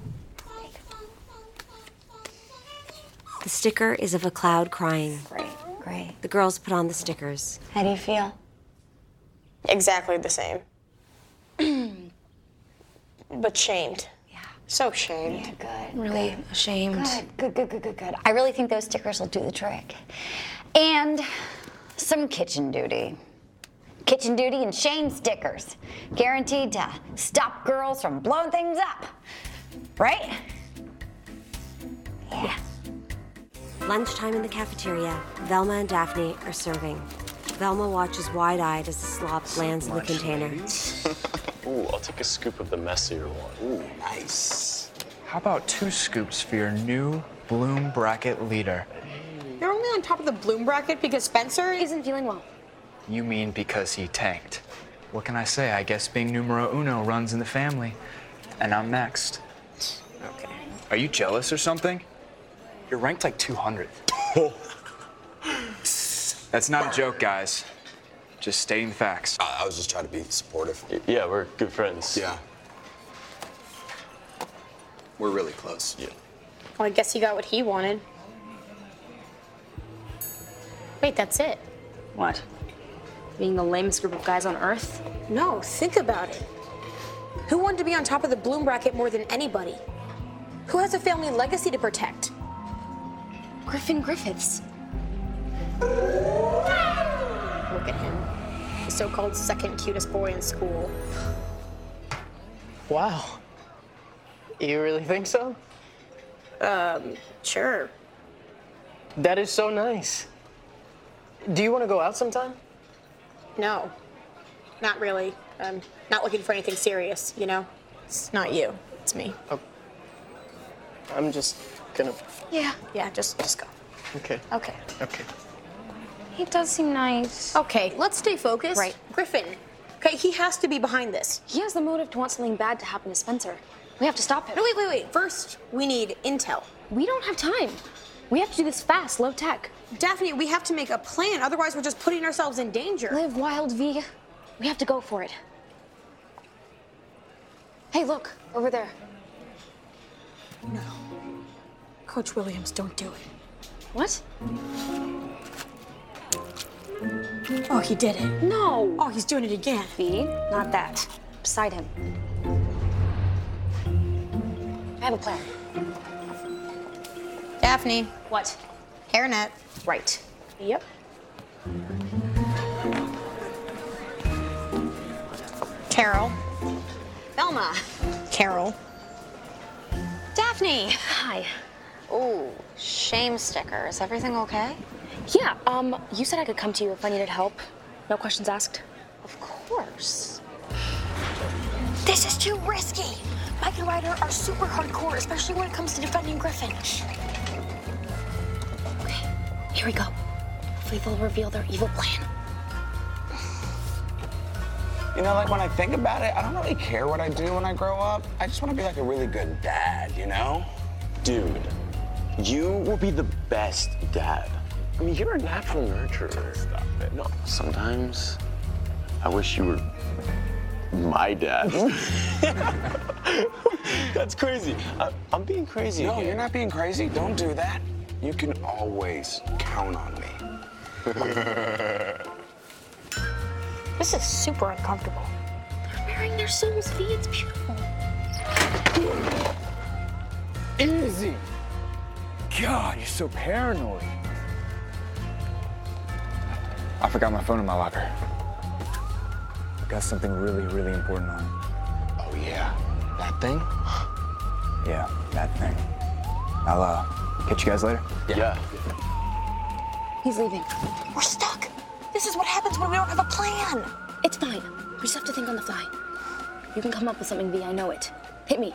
The sticker is of a cloud crying. Great. The girls put on the stickers. How do you feel? Exactly the same. But shamed. Yeah. So shamed. Yeah, good. Really ashamed. Good. I really think those stickers will do the trick. And some kitchen duty. Kitchen duty and shame stickers. Guaranteed to stop girls from blowing things up. Right? Yeah. Lunchtime in the cafeteria, Velma and Daphne are serving. Velma watches wide-eyed as the slop lands in the container. Ooh, I'll take a scoop of the messier one. Ooh, nice. How about 2 scoops for your new Bloom bracket leader? You're only on top of the Bloom bracket because Spencer isn't feeling well. You mean because he tanked? What can I say? I guess being numero uno runs in the family. And I'm next. Okay. Are you jealous or something? You're ranked like 200th. That's not a joke, guys. Just stating the facts. I was just trying to be supportive. Yeah, we're good friends. Yeah. We're really close. Yeah. Well, I guess he got what he wanted. Wait, that's it? What? Being the lamest group of guys on Earth? No, think about it. Who wanted to be on top of the Bloom bracket more than anybody? Who has a family legacy to protect? Griffin Griffiths. Look at him. The so-called second cutest boy in school. Wow. You really think so? Sure. That is so nice. Do you want to go out sometime? No. Not really. I'm not looking for anything serious, you know? It's not you. It's me. Oh. I'm just gonna... Yeah, just go. Okay. Okay. Okay. He does seem nice. Okay, let's stay focused. Right. Griffin. Okay, he has to be behind this. He has the motive to want something bad to happen to Spencer. We have to stop him. No, wait. First, we need intel. We don't have time. We have to do this fast, low tech. Daphne, we have to make a plan. Otherwise, we're just putting ourselves in danger. Live wild, V. We have to go for it. Hey, look, over there. No. Coach Williams, don't do it. What? Oh, he did it. No. Oh, he's doing it again. V, not that. Beside him. I have a plan. Daphne. What? Hairnet. Right. Yep. Carol. Velma. Carol. Daphne. Hi. Ooh, shame sticker. Is everything okay? Yeah, you said I could come to you if I needed help. No questions asked? Of course. This is too risky. Mike and Ryder are super hardcore, especially when it comes to defending Griffin. Okay, here we go. Hopefully they'll reveal their evil plan. You know, like when I think about it, I don't really care what I do when I grow up. I just want to be like a really good dad, you know? Dude, you will be the best dad. I mean, you're a natural nurturer. Stop it. No, sometimes I wish you were my dad. That's crazy. I'm being crazy No, again. you're not being crazy. Don't do that. You can always count on me. This is super uncomfortable. They're wearing their souls, V. It's beautiful. Easy. God, you're so paranoid. I forgot my phone in my locker. Got something really, really important on it. Oh, yeah. That thing? Yeah, that thing. I'll catch you guys later. Yeah. He's leaving. We're stuck. This is what happens when we don't have a plan. It's fine. We just have to think on the fly. You can come up with something, V. I know it. Hit me.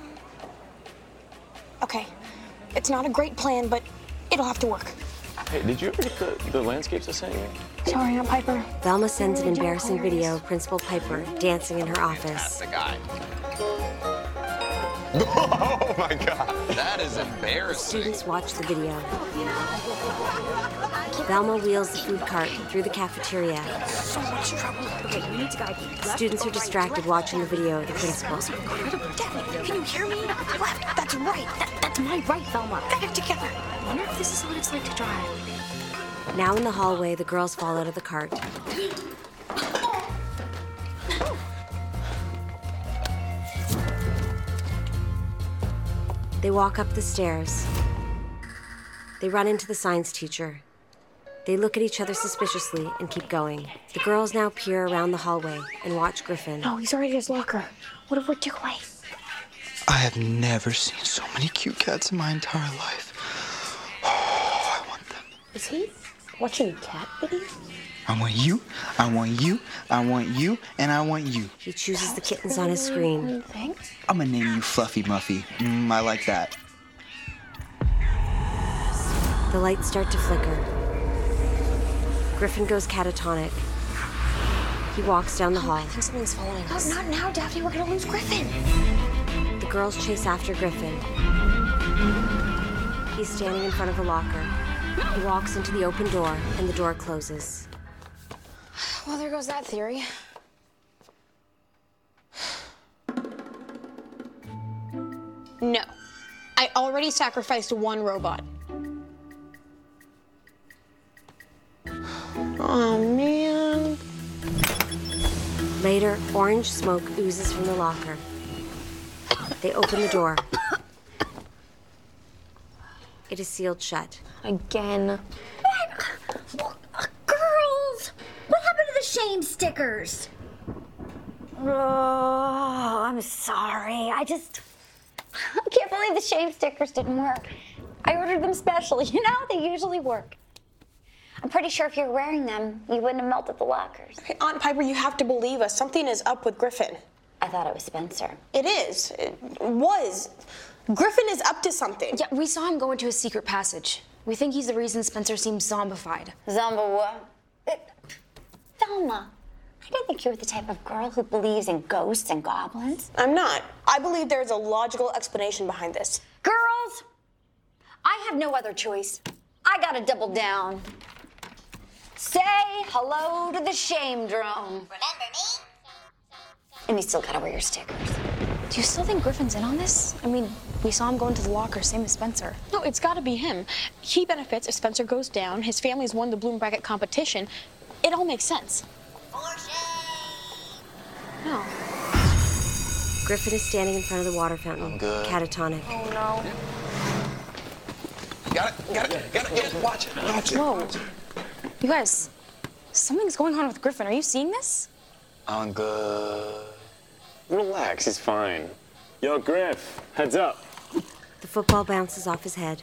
Okay. It's not a great plan, but it'll have to work. Hey, did you ever get the landscapes I sent you? Sorry, Aunt Piper. Velma sends an embarrassing video of Principal Piper dancing in her office. That's the guy. Oh my God, that is embarrassing. Students watch the video. Velma wheels the food cart through the cafeteria. So much trouble. Okay, we need to guide you. Students are distracted watching the video of the principal. Incredible. Daphne, can you hear me? Left. That's right. That's my right, Velma. Back together. I wonder if this is what it's like to drive. Now in the hallway, the girls fall out of the cart. They walk up the stairs. They run into the science teacher. They look at each other suspiciously and keep going. The girls now peer around the hallway and watch Griffin. No, he's already in his locker. What if we're too late? I have never seen so many cute cats in my entire life. Oh, I want them. Is he watching cat videos? I want you, I want you, I want you, and I want you. He chooses the kittens on his screen. I'm gonna name you Fluffy Muffy. I like that. The lights start to flicker. Griffin goes catatonic. He walks down the hall. I think something's following us. Not now, Daphne. We're gonna lose Griffin. The girls chase after Griffin. He's standing in front of a locker. He walks into the open door, and the door closes. Well, there goes that theory. No. I already sacrificed one robot. Oh, man. Later, orange smoke oozes from the locker. They open the door. It is sealed shut. Again. Girls! What happened to the shame stickers? Oh, I'm sorry. I can't believe the shame stickers didn't work. I ordered them specially. You know, they usually work. I'm pretty sure if you were wearing them, you wouldn't have melted the lockers. Okay, Aunt Piper, you have to believe us. Something is up with Griffin. I thought it was Spencer. It is. It was. Griffin is up to something. Yeah, we saw him go into a secret passage. We think he's the reason Spencer seems zombified. What? Velma, I didn't think you were the type of girl who believes in ghosts and goblins. I'm not. I believe there's a logical explanation behind this. Girls, I have no other choice. I gotta double down. Say hello to the shame drone. Remember me? And you still gotta wear your stickers. Do you still think Griffin's in on this? I mean, we saw him go into the locker, same as Spencer. No, it's gotta be him. He benefits if Spencer goes down. His family's won the Bloom Bracket competition. It all makes sense. No. Griffin is standing in front of the water fountain, I'm good. catatonic. Oh, no. Got it. Watch it. Whoa. You guys, something's going on with Griffin. Are you seeing this? I'm good. Relax, he's fine. Yo, Griff, heads up. The football bounces off his head.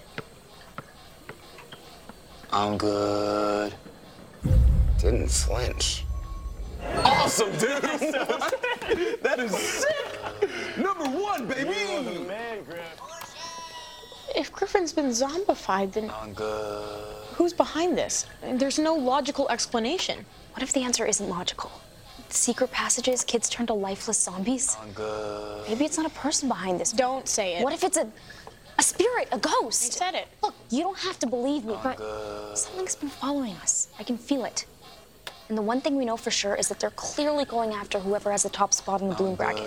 I'm good. Didn't flinch. Awesome, dude! That is sick! #1, baby! You're the man, Griff. If Griffin's been zombified, then I'm good. who's behind this? There's no logical explanation. What if the answer isn't logical? Secret passages, kids turn to lifeless zombies? I'm good. Maybe it's not a person behind this. Don't say it. What if it's a spirit, a ghost? You said it. Look, you don't have to believe me, but something's been following us. I can feel it. And the one thing we know for sure is that they're clearly going after whoever has the top spot in the Bloom Bracket.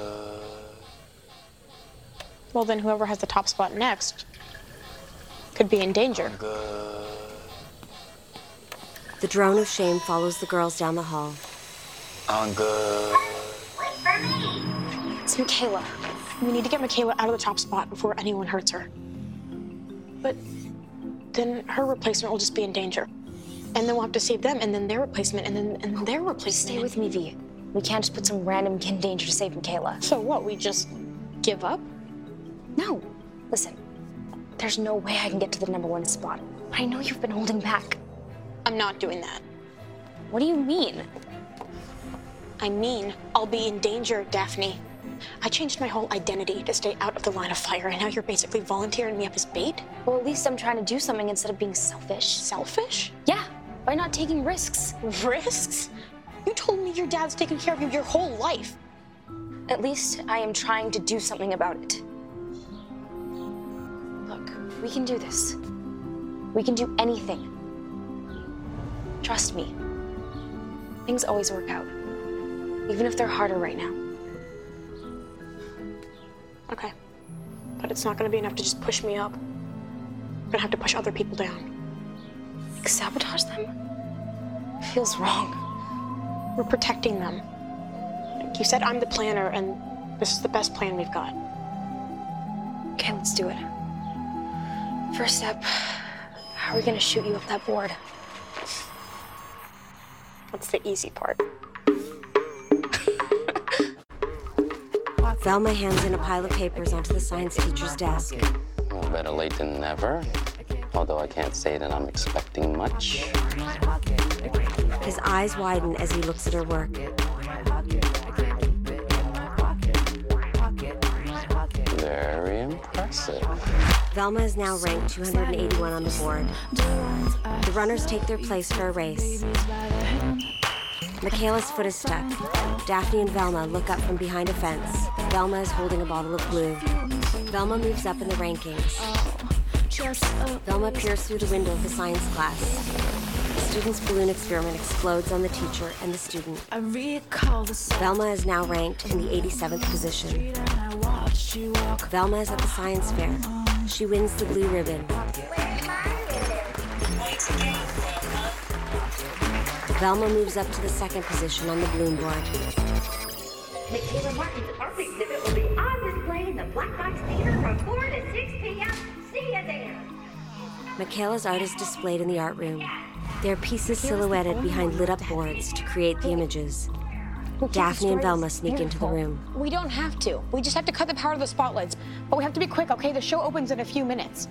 Well, then whoever has the top spot next could be in danger. The drone of shame follows the girls down the hall. I'm good. It's Michaela. We need to get Michaela out of the top spot before anyone hurts her. But then her replacement will just be in danger. And then we'll have to save them, and then their replacement, and then their replacement. Stay with me, V. We can't just put some random kid in danger to save Michaela. So what, we just give up? No. Listen, there's no way I can get to the #1 spot. But I know you've been holding back. I'm not doing that. What do you mean? I mean, I'll be in danger, Daphne. I changed my whole identity to stay out of the line of fire, and now you're basically volunteering me up as bait? Well, at least I'm trying to do something instead of being selfish. Selfish? Yeah, by not taking risks. Risks? You told me your dad's taken care of you your whole life. At least I am trying to do something about it. Look, we can do this. We can do anything. Trust me. Things always work out. Even if they're harder right now. Okay. But it's not gonna be enough to just push me up. I'm gonna have to push other people down. Like sabotage them? Feels wrong. We're protecting them. Like you said, I'm the planner, and this is the best plan we've got. Okay, let's do it. First step, how are we gonna shoot you up that board? That's the easy part. Velma hands in a pile of papers onto the science teacher's desk. Well, better late than never. Although I can't say that I'm expecting much. His eyes widen as he looks at her work. Very impressive. Velma is now ranked 281 on the board. The runners take their place for a race. Michaela's foot is stuck. Daphne and Velma look up from behind a fence. Velma is holding a bottle of glue. Velma moves up in the rankings. Velma peers through the window of the science class. The student's balloon experiment explodes on the teacher and the student. Velma is now ranked in the 87th position. Velma is at the science fair. She wins the blue ribbon. Velma moves up to the second position on the Bloom board. Michaela Martin's art exhibit will be on display in the Black Box Theater from 4 to 6 p.m. See you there. Michaela's art is displayed in the art room. There are pieces silhouetted behind lit-up boards to create the images. Daphne and Velma sneak into the room. We don't have to. We just have to cut the power to the spotlights. But we have to be quick, okay? The show opens in a few minutes.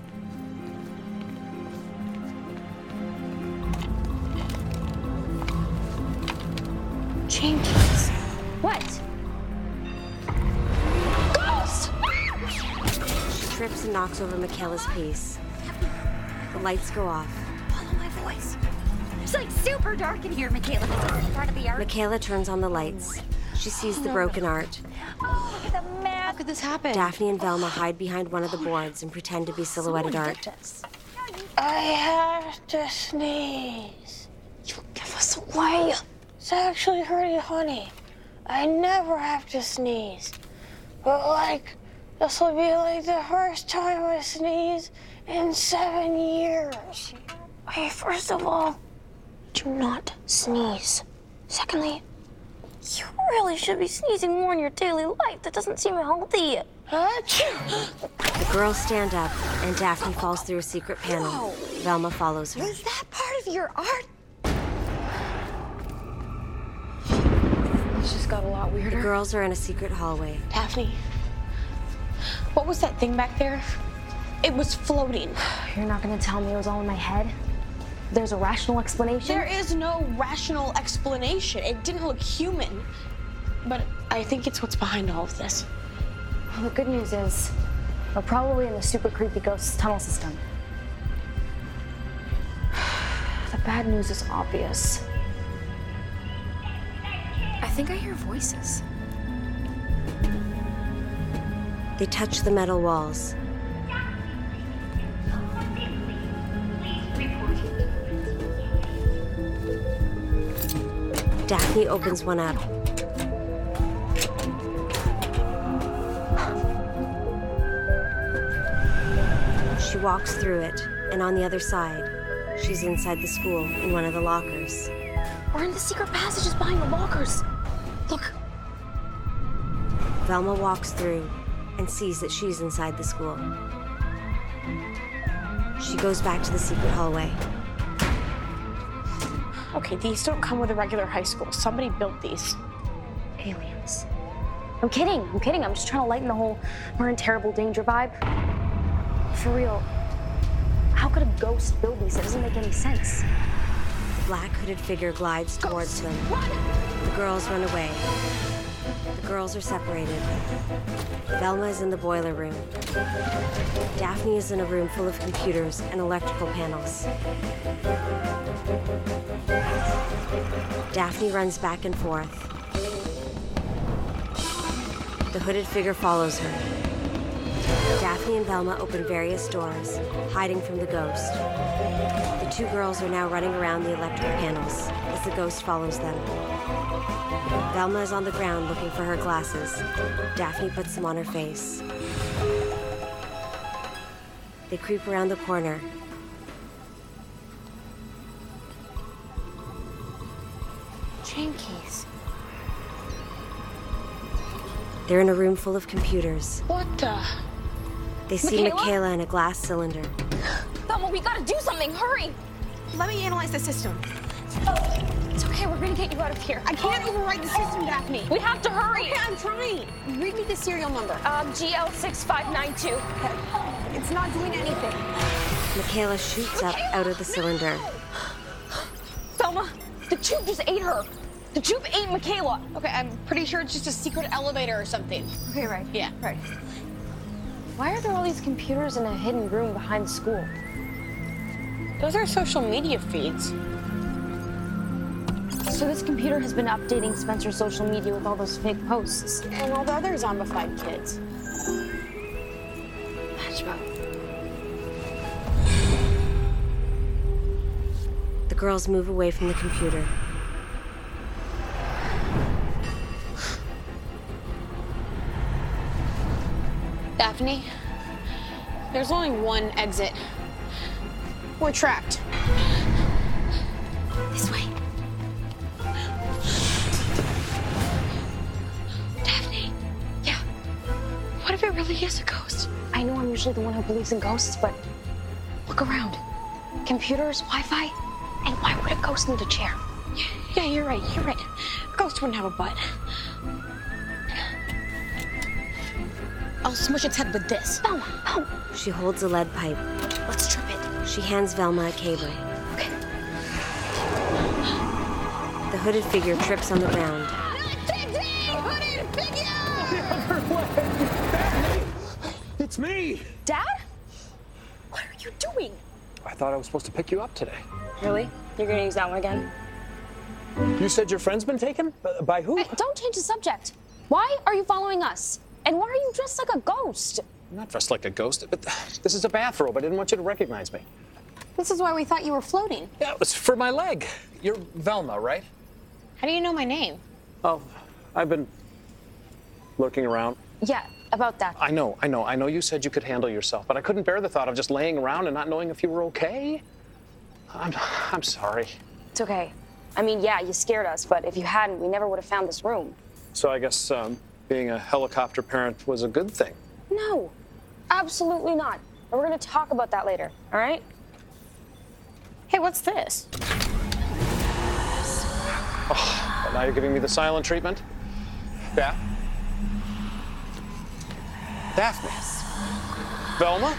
Jenkins. What? Ghost! She trips and knocks over Michaela's piece. The lights go off. Follow my voice. It's like super dark in here, Michaela. This isn't part of the art. Michaela turns on the lights. She sees the broken art. Oh, look at the mess. How could this happen? Daphne and Velma hide behind one of the boards and pretend to be silhouetted art. I have to sneeze. You give us away. It's actually hurting, honey. I never have to sneeze. But like, this will be like the first time I sneeze in 7 years. Okay, first of all, do not sneeze. Secondly, you really should be sneezing more in your daily life. That doesn't seem healthy. The girls stand up, and Daphne falls through a secret panel. Whoa. Velma follows her. Was that part of your art? This just got a lot weirder. The girls are in a secret hallway. Daphne, what was that thing back there? It was floating. You're not gonna tell me it was all in my head? There's a rational explanation? There is no rational explanation. It didn't look human. But I think it's what's behind all of this. Well, the good news is we're probably in the super creepy ghost tunnel system. The bad news is obvious. I think I hear voices. They touch the metal walls. Daphne opens one up. She walks through it, and on the other side, she's inside the school in one of the lockers. We're in the secret passages behind the lockers. Look. Velma walks through and sees that she's inside the school. She goes back to the secret hallway. Okay, these don't come with a regular high school. Somebody built these. Aliens. I'm kidding. I'm just trying to lighten the whole we're in terrible danger vibe. For real, how could a ghost build these? It doesn't make any sense. The black hooded figure glides towards them. The girls run away. The girls are separated. Velma is in the boiler room. Daphne is in a room full of computers and electrical panels. Daphne runs back and forth. The hooded figure follows her. Daphne and Velma open various doors, hiding from the ghost. The two girls are now running around the electric panels as the ghost follows them. Velma is on the ground looking for her glasses. Daphne puts them on her face. They creep around the corner. Chain keys. They're in a room full of computers. What the? They see Michaela in a glass cylinder. Velma, we gotta do something. Hurry. Let me analyze the system. It's okay. We're gonna get you out of here. I can't override the system, Daphne. We have to hurry. Okay, I'm trying. Read me the serial number. GL6592. It's not doing anything. Michaela shoots up out of the cylinder. Velma, the tube just ate her. The tube ate Michaela. Okay, I'm pretty sure it's just a secret elevator or something. Okay, right. Yeah. Right. Why are there all these computers in a hidden room behind the school? Those are social media feeds. So this computer has been updating Spencer's social media with all those fake posts. And all the other zombified kids. Matchbook. The girls move away from the computer. Daphne, there's only one exit. We're trapped. This way. Daphne, yeah. What if it really is a ghost? I know I'm usually the one who believes in ghosts, but look around. Computers, Wi-Fi, and why would a ghost need a chair? Yeah, you're right. A ghost wouldn't have a butt. I'll smush its head with this. Velma. She holds a lead pipe. Let's trip it. She hands Velma a cable. Okay. The hooded figure trips on the ground. It's me! Dad? What are you doing? I thought I was supposed to pick you up today. Really? You're gonna use that one again? You said your friend's been taken? By who? Hey, don't change the subject. Why are you following us? And why are you dressed like a ghost? I'm not dressed like a ghost, but this is a bathrobe. I didn't want you to recognize me. This is why we thought you were floating. Yeah, it was for my leg. You're Velma, right? How do you know my name? Oh, I've been lurking around. Yeah, about that. I know you said you could handle yourself, but I couldn't bear the thought of just laying around and not knowing if you were okay. I'm sorry. It's okay. I mean, yeah, you scared us, but if you hadn't, we never would have found this room. So I guess being a helicopter parent was a good thing. No, absolutely not. And we're gonna talk about that later, all right? Hey, what's this? Oh, but now you're giving me the silent treatment? Yeah? Daphne. Velma?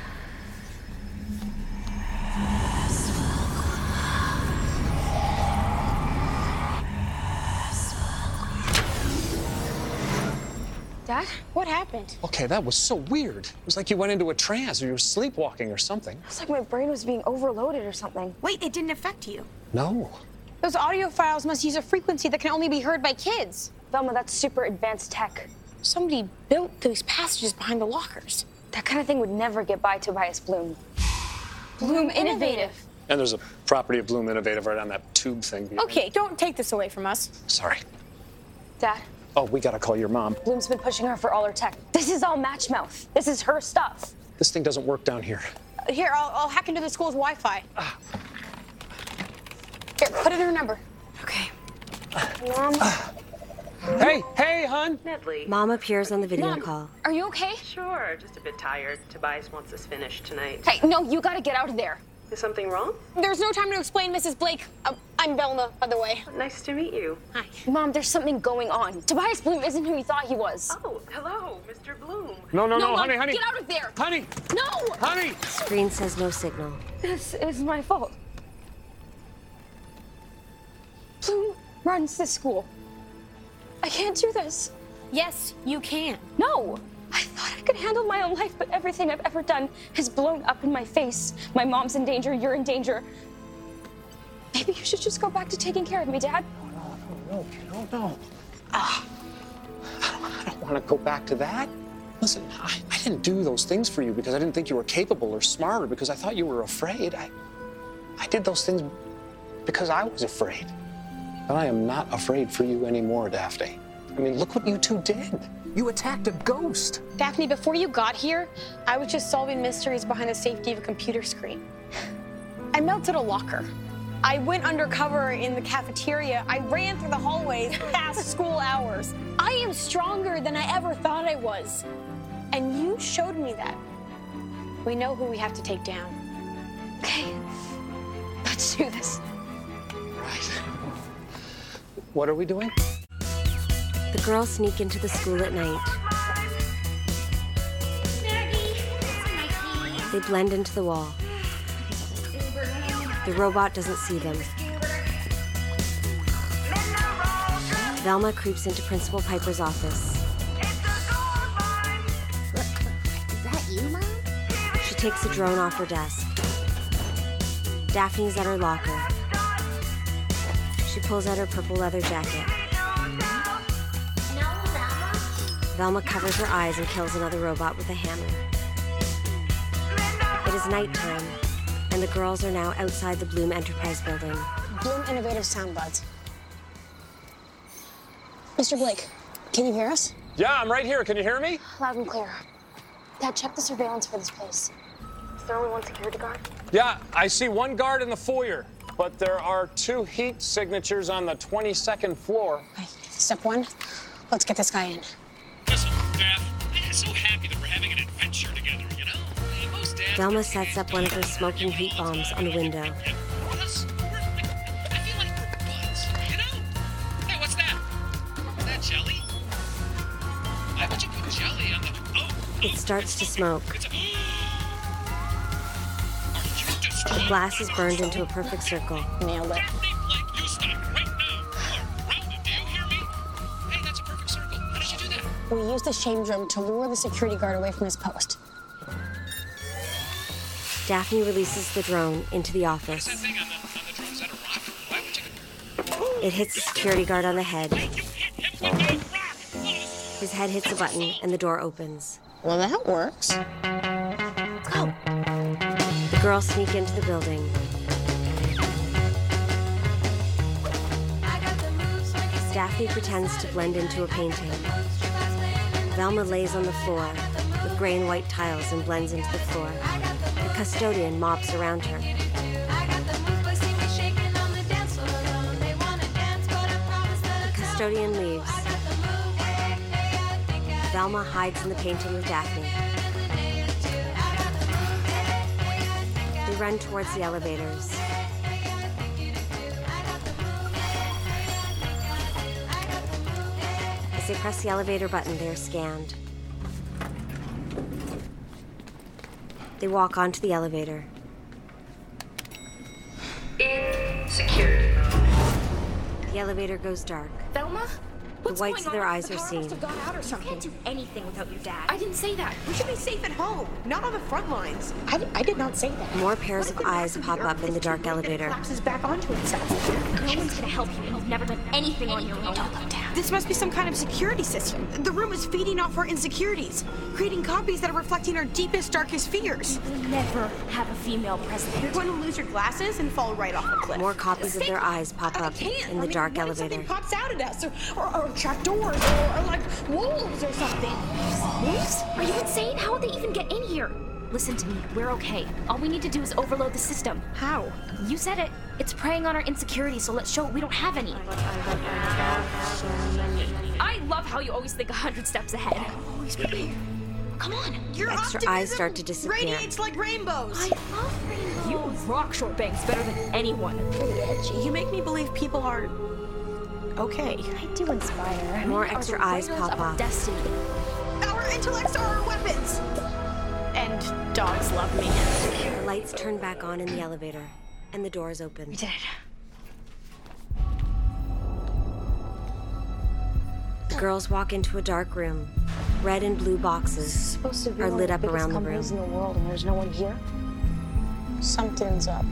Dad, what happened? Okay, that was so weird. It was like you went into a trance or you were sleepwalking or something. It's like my brain was being overloaded or something. Wait, it didn't affect you? No. Those audio files must use a frequency that can only be heard by kids. Velma, that's super advanced tech. Somebody built those passages behind the lockers. That kind of thing would never get by Tobias Bloom. Bloom Innovative. And there's a property of Bloom Innovative right on that tube thing behind. Okay, don't take this away from us. Sorry. Dad, Oh, we gotta call your mom. Bloom's been pushing her for all her tech. This is all Matchmouth. This is her stuff. This thing doesn't work down here. Here, I'll hack into the school's Wi-Fi. Here, put in her number. Okay. Mom? Hey, hon. Nedley. Mom appears on the video Mom, call. Are you okay? Sure, just a bit tired. Tobias wants us finished tonight. Hey, no, you gotta get out of there. Is something wrong? There's no time to explain, Mrs. Blake. I'm Velma, by the way. Nice to meet you. Hi. Mom, there's something going on. Tobias Bloom isn't who he thought he was. Oh, hello, Mr. Bloom. No, Mom, honey. Get out of there. Honey. No. Honey. Screen says no signal. This is my fault. Bloom runs this school. I can't do this. Yes, you can. No! I thought I could handle my own life, but everything I've ever done has blown up in my face. My mom's in danger, you're in danger. Maybe you should just go back to taking care of me, Dad. No. I don't want to go back to that. Listen, I didn't do those things for you because I didn't think you were capable or smart or because I thought you were afraid. I did those things because I was afraid. But I am not afraid for you anymore, Daphne. I mean, look what you two did. You attacked a ghost. Daphne, before you got here, I was just solving mysteries behind the safety of a computer screen. I melted a locker. I went undercover in the cafeteria. I ran through the hallways past school hours. I am stronger than I ever thought I was. And you showed me that. We know who we have to take down. Okay, let's do this. Right. What are we doing? The girls sneak into the school at night. They blend into the wall. The robot doesn't see them. Velma creeps into Principal Piper's office. Is that you, Mom? She takes a drone off her desk. Daphne's at her locker. She pulls out her purple leather jacket. No, Velma? Velma covers her eyes and kills another robot with a hammer. It is nighttime, and the girls are now outside the Bloom Enterprise building. Bloom Innovative Sound Buds. Mr. Blake, can you hear us? Yeah, I'm right here. Can you hear me? Loud and clear. Dad, check the surveillance for this place. Is there only one security guard? Yeah, I see one guard in the foyer, but there are 2 heat signatures on the 22nd floor. Okay, step 1, let's get this guy in. Listen, Dad, I'm so happy that we're having an adventure together, you know? Most dads Velma sets up one of her smoking heat bombs on the window. I feel like we're buds, you know? Hey, what's that? Is that jelly? Why would you put jelly on the... It starts to smoke. The glass is burned into a perfect circle. Nailed it. You stop right now. Rounded, do you hear me? Hey, that's a perfect circle. How did you do that? We used the shame drum to lure the security guard away from his post. Daphne releases the drone into the office. That thing on the drone, is that a rock? Why would you... It hits the security guard on the head. His head hits a button and the door opens. Well, that works. Let's go. The girls sneak into the building. Daphne pretends to blend into a painting. Velma lays on the floor with gray and white tiles and blends into the floor. The custodian mobs around her. The custodian leaves. Velma hides in the painting with Daphne. They run towards the elevators. As they press the elevator button, they are scanned. They walk onto the elevator. In security. The elevator goes dark. Velma? The whites of their eyes are seen. You can't do anything without your dad. I didn't say that. We should be safe at home, not on the front lines. I did not say that. More pairs of eyes pop up in the dark elevator. Collapses back onto itself. No one's gonna help you. You've never done anything on your own. This must be some kind of security system. The room is feeding off our insecurities, creating copies that are reflecting our deepest, darkest fears. You will never have a female president. You're going to lose your glasses and fall right off the cliff. More copies of their eyes pop up in the dark elevator. Something pops out at us, or trapdoors, or like wolves or something. Wolves? Are you insane? How would they even get in here? Listen to me. We're okay. All we need to do is overload the system. How? You said it. It's preying on our insecurities, so let's show it we don't have any. I love how you always think 100 steps ahead. Always prepared. Come on. Your extra eyes start to disappear. Radiates like rainbows. I love rainbows. You rock Short Banks better than anyone. You make me believe people are okay. I do inspire. More extra eyes pop up. Destiny. Our intellects are our weapons. And dogs love me. The lights turn back on in the elevator, and the doors open. We did it. The girls walk into a dark room. Red and blue boxes are lit up around the room. In the world, and there's no one here. Something's up.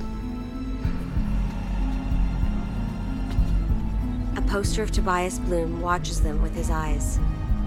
A poster of Tobias Bloom watches them with his eyes.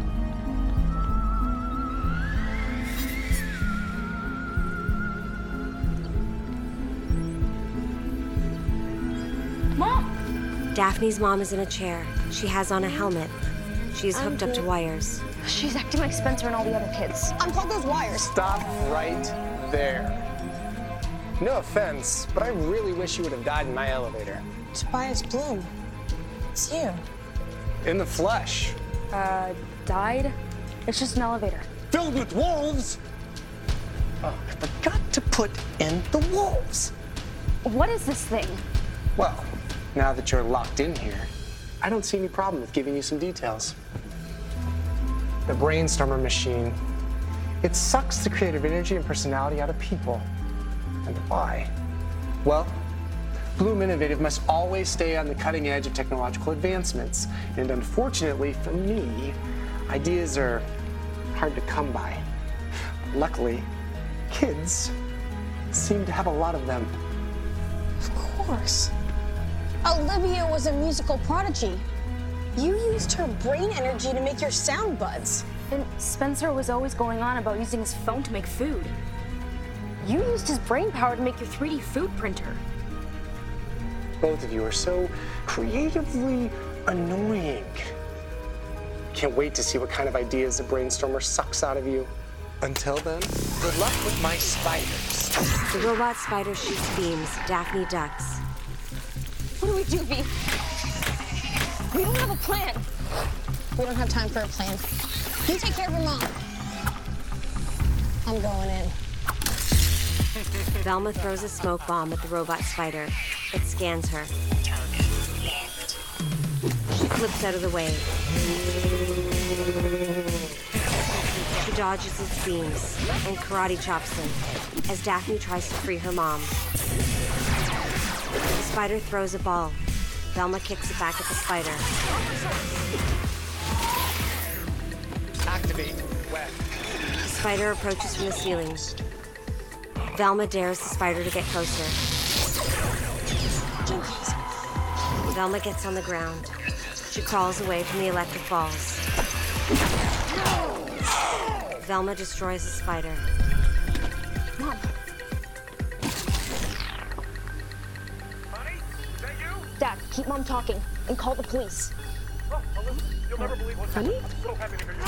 Mom! Daphne's mom is in a chair. She has on a helmet. She is hooked up to wires. She's acting like Spencer and all the other kids. Unplug those wires. Stop right there. No offense, but I really wish you would have died in my elevator. Tobias Bloom. It's you. In the flesh. Died? It's just an elevator. Filled with wolves! Oh, I forgot to put in the wolves. What is this thing? Well, now that you're locked in here, I don't see any problem with giving you some details. The Brainstormer machine, it sucks the creative energy and personality out of people. And why? Well, Bloom Innovative must always stay on the cutting edge of technological advancements. And unfortunately for me, ideas are hard to come by. Luckily, kids seem to have a lot of them. Of course. Olivia was a musical prodigy. You used her brain energy to make your sound buds. And Spencer was always going on about using his phone to make food. You used his brain power to make your 3D food printer. Both of you are so creatively annoying. Can't wait to see what kind of ideas the Brainstormer sucks out of you. Until then, good luck with my spiders. The robot spider shoots beams. Daphne ducks. What do we do, V? We don't have a plan. We don't have time for a plan. You take care of your mom. I'm going in. Velma throws a smoke bomb at the robot spider. It scans her. She flips out of the way. She dodges its beams and karate chops them as Daphne tries to free her mom. The spider throws a ball. Velma kicks it back at the spider. Activate. Web. The spider approaches from the ceiling. Velma dares the spider to get closer. Velma gets on the ground. She crawls away from the electric balls. Velma destroys the spider. Mom. keep Mom talking and call the police. You'll never believe what's happening. I'm so happy to hear you.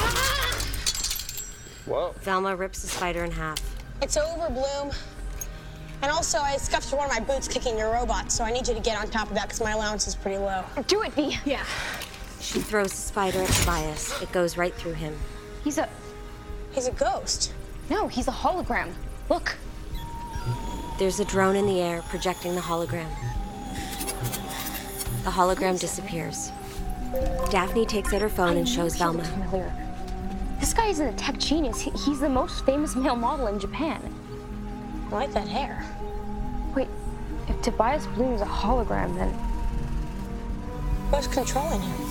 Whoa. Velma rips the spider in half. It's over, Bloom. And also, I scuffed one of my boots kicking your robot, so I need you to get on top of that because my allowance is pretty low. Do it, V. Yeah. She throws the spider at Tobias. It goes right through him. He's a ghost. No, he's a hologram. Look. There's a drone in the air projecting the hologram. The hologram disappears. Daphne takes out her phone and shows Velma. Familiar. This guy isn't a tech genius. He's the most famous male model in Japan. I like that hair. Wait, if Tobias Bloom's a hologram, then who's controlling him?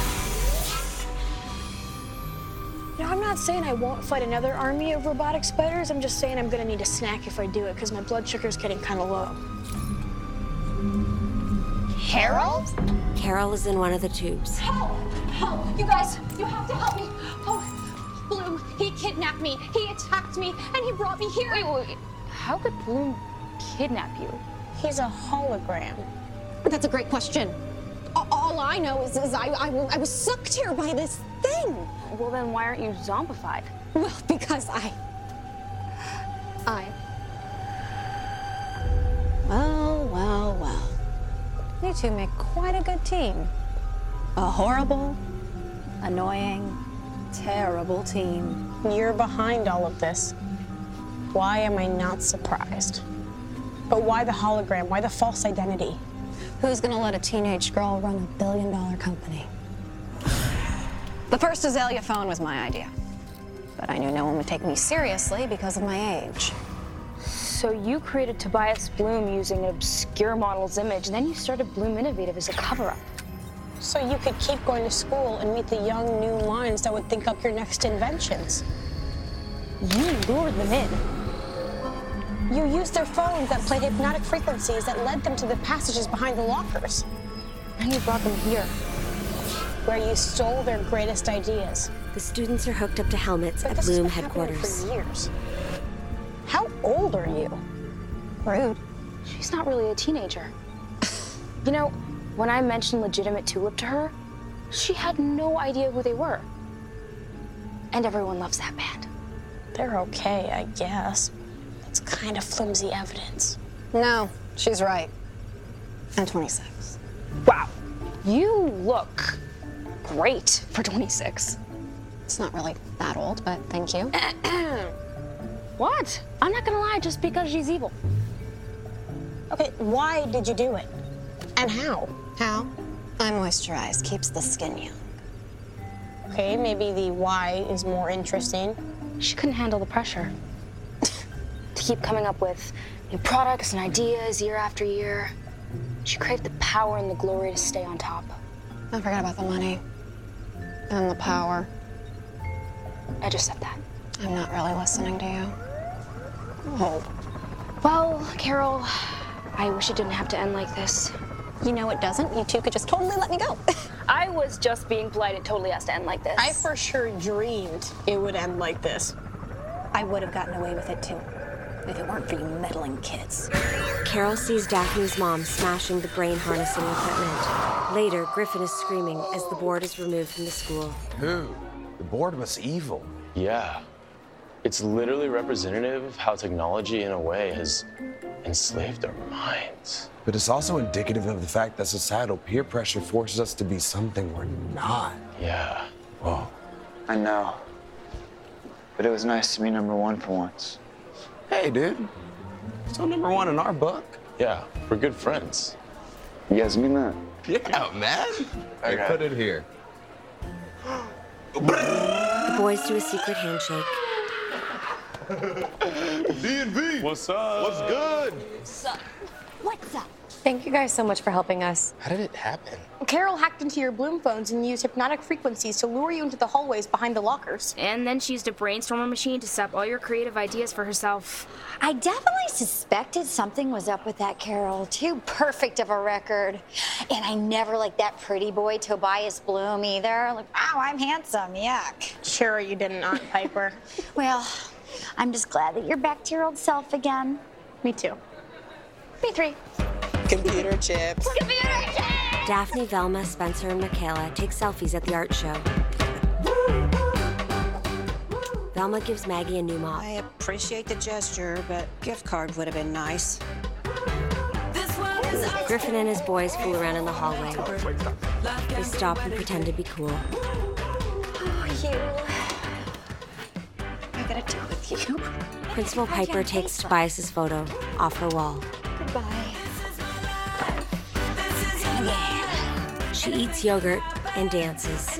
You know, I'm not saying I won't fight another army of robotic spiders. I'm just saying I'm gonna need a snack if I do it, because my blood sugar's getting kind of low. Harold? Carol is in one of the tubes. Help! Help! You guys, you have to help me. Oh, Bloom, he kidnapped me. He attacked me, and he brought me here. Wait. How could Bloom kidnap you? He's a hologram. That's a great question. All I know is I was sucked here by this thing. Well, then why aren't you zombified? Well, because Well. You two make quite a good team. A horrible, annoying, terrible team. You're behind all of this. Why am I not surprised? But why the hologram? Why the false identity? Who's gonna let a teenage girl run a billion-dollar company? The first Azalea phone was my idea. But I knew no one would take me seriously because of my age. So you created Tobias Bloom using an obscure model's image, and then you started Bloom Innovative as a cover-up. So you could keep going to school and meet the young, new minds that would think up your next inventions. You lured them in. You used their phones that played hypnotic frequencies that led them to the passages behind the lockers. And you brought them here. Where you stole their greatest ideas. The students are hooked up to helmets But at this Bloom has been happening headquarters. for years. How old are you? Rude. She's not really a teenager. You know, when I mentioned Legitimate Tulip to her, she had no idea who they were. And everyone loves that band. They're okay, I guess. It's kind of flimsy evidence. No, she's right. I'm 26. Wow. You look great for 26. It's not really that old, but thank you. What? I'm not gonna lie, just because she's evil. Okay, why did you do it? And how? How? I moisturize, keeps the skin young. Okay, maybe the why is more interesting. She couldn't handle the pressure. To keep coming up with new products and ideas year after year. She craved the power and the glory to stay on top. Don't forget about the money and the power. I just said that. I'm not really listening to you. Oh. Well, Carol, I wish it didn't have to end like this. You know it doesn't. You two could just totally let me go. I was just being polite. It totally has to end like this. I for sure dreamed it would end like this. I would have gotten away with it too, if it weren't for you meddling kids. Carol sees Daphne's mom smashing the brain harnessing equipment. Later, Griffin is screaming as the board is removed from the school. Who? The board was evil. Yeah. It's literally representative of how technology, in a way, has enslaved our minds. But it's also indicative of the fact that societal peer pressure forces us to be something we're not. Yeah. Whoa. I know. But it was nice to be number one for once. Hey, dude. Still number one in our book. Yeah, we're good friends. You guys mean that? Yeah, man. Okay. Hey, put it here. The boys do a secret handshake. D&V. What's up? What's good? What's up? Thank you guys so much for helping us. How did it happen? Carol hacked into your Bloom phones and used hypnotic frequencies to lure you into the hallways behind the lockers. And then she used a brainstormer machine to sap all your creative ideas for herself. I definitely suspected something was up with that Carol. Too perfect of a record. And I never liked that pretty boy Tobias Bloom either. Like, wow, I'm handsome, yuck. Sure you didn't, Aunt Piper. Well, I'm just glad that you're back to your old self again. Me too. Me three. Computer chips. Computer chips! Daphne, Velma, Spencer, and Michaela take selfies at the art show. Velma gives Maggie a new mop. I appreciate the gesture, but gift card would have been nice. Griffin and his boys fool around in the hallway. They stop and pretend to be cool. Oh, you. I gotta deal with you. Principal Piper takes Tobias's photo off her wall. Goodbye. She eats yogurt and dances.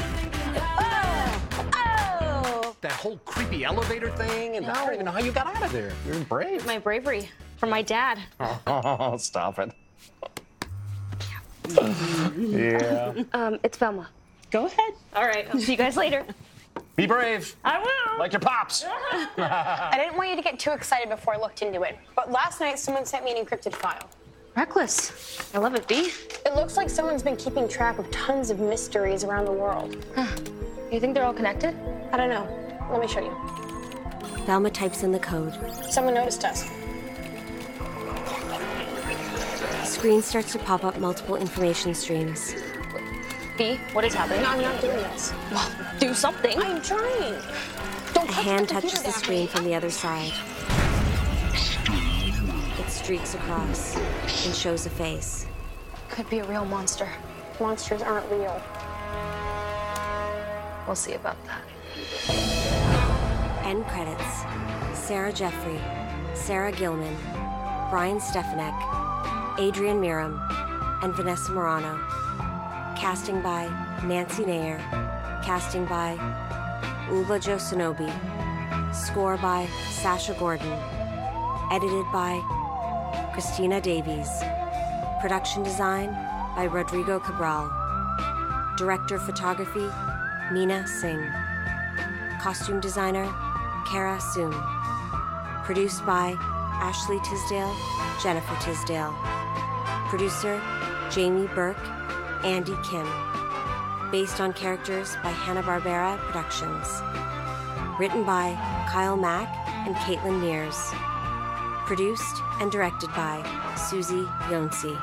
That whole creepy elevator thing, and I don't even know how you got out of there. You're brave. My bravery from my dad. Oh, stop it. Yeah. It's Velma. Go ahead. All right. I'll see you guys later. Be brave. I will. Like your pops. I didn't want you to get too excited before I looked into it, but last night someone sent me an encrypted file. Reckless. I love it, B. It looks like someone's been keeping track of tons of mysteries around the world. You think they're all connected? I don't know. Let me show you. Velma types in the code. Someone noticed us. The screen starts to pop up multiple information streams. B, what is happening? No, I'm not doing this. Well, do something. I'm trying. A hand touches the screen from the other side. It streaks across and shows a face. Could be a real monster. Monsters aren't real. We'll see about that. End credits. Sarah Jeffrey, Sarah Gilman, Brian Stefanek, Adrian Miram, and Vanessa Morano. Casting by Nancy Nair. Casting by Uba Josinobi. Score by Sasha Gordon. Edited by Christina Davies. Production design by Rodrigo Cabral. Director of photography, Meena Singh. Costume designer, Kara Soon. Produced by Ashley Tisdale, Jennifer Tisdale. Producer, Jamie Burke, Andy Kim. Based on characters by Hanna-Barbera Productions. Written by Kyle Mack and Caitlin Mears. Produced and directed by Susie Yonsi.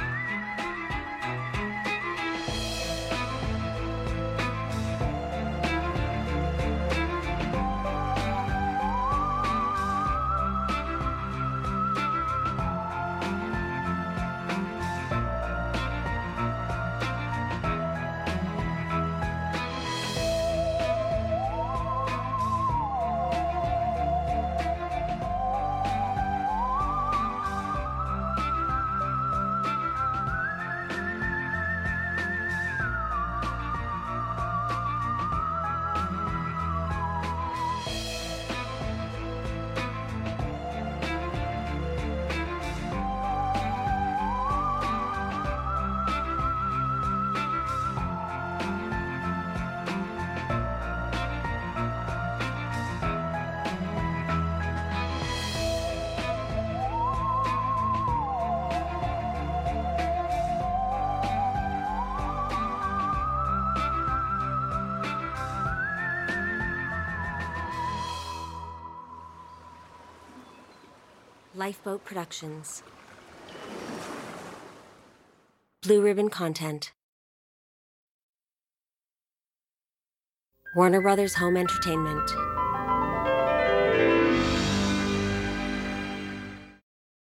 Lifeboat Productions. Blue Ribbon Content. Warner Brothers Home Entertainment.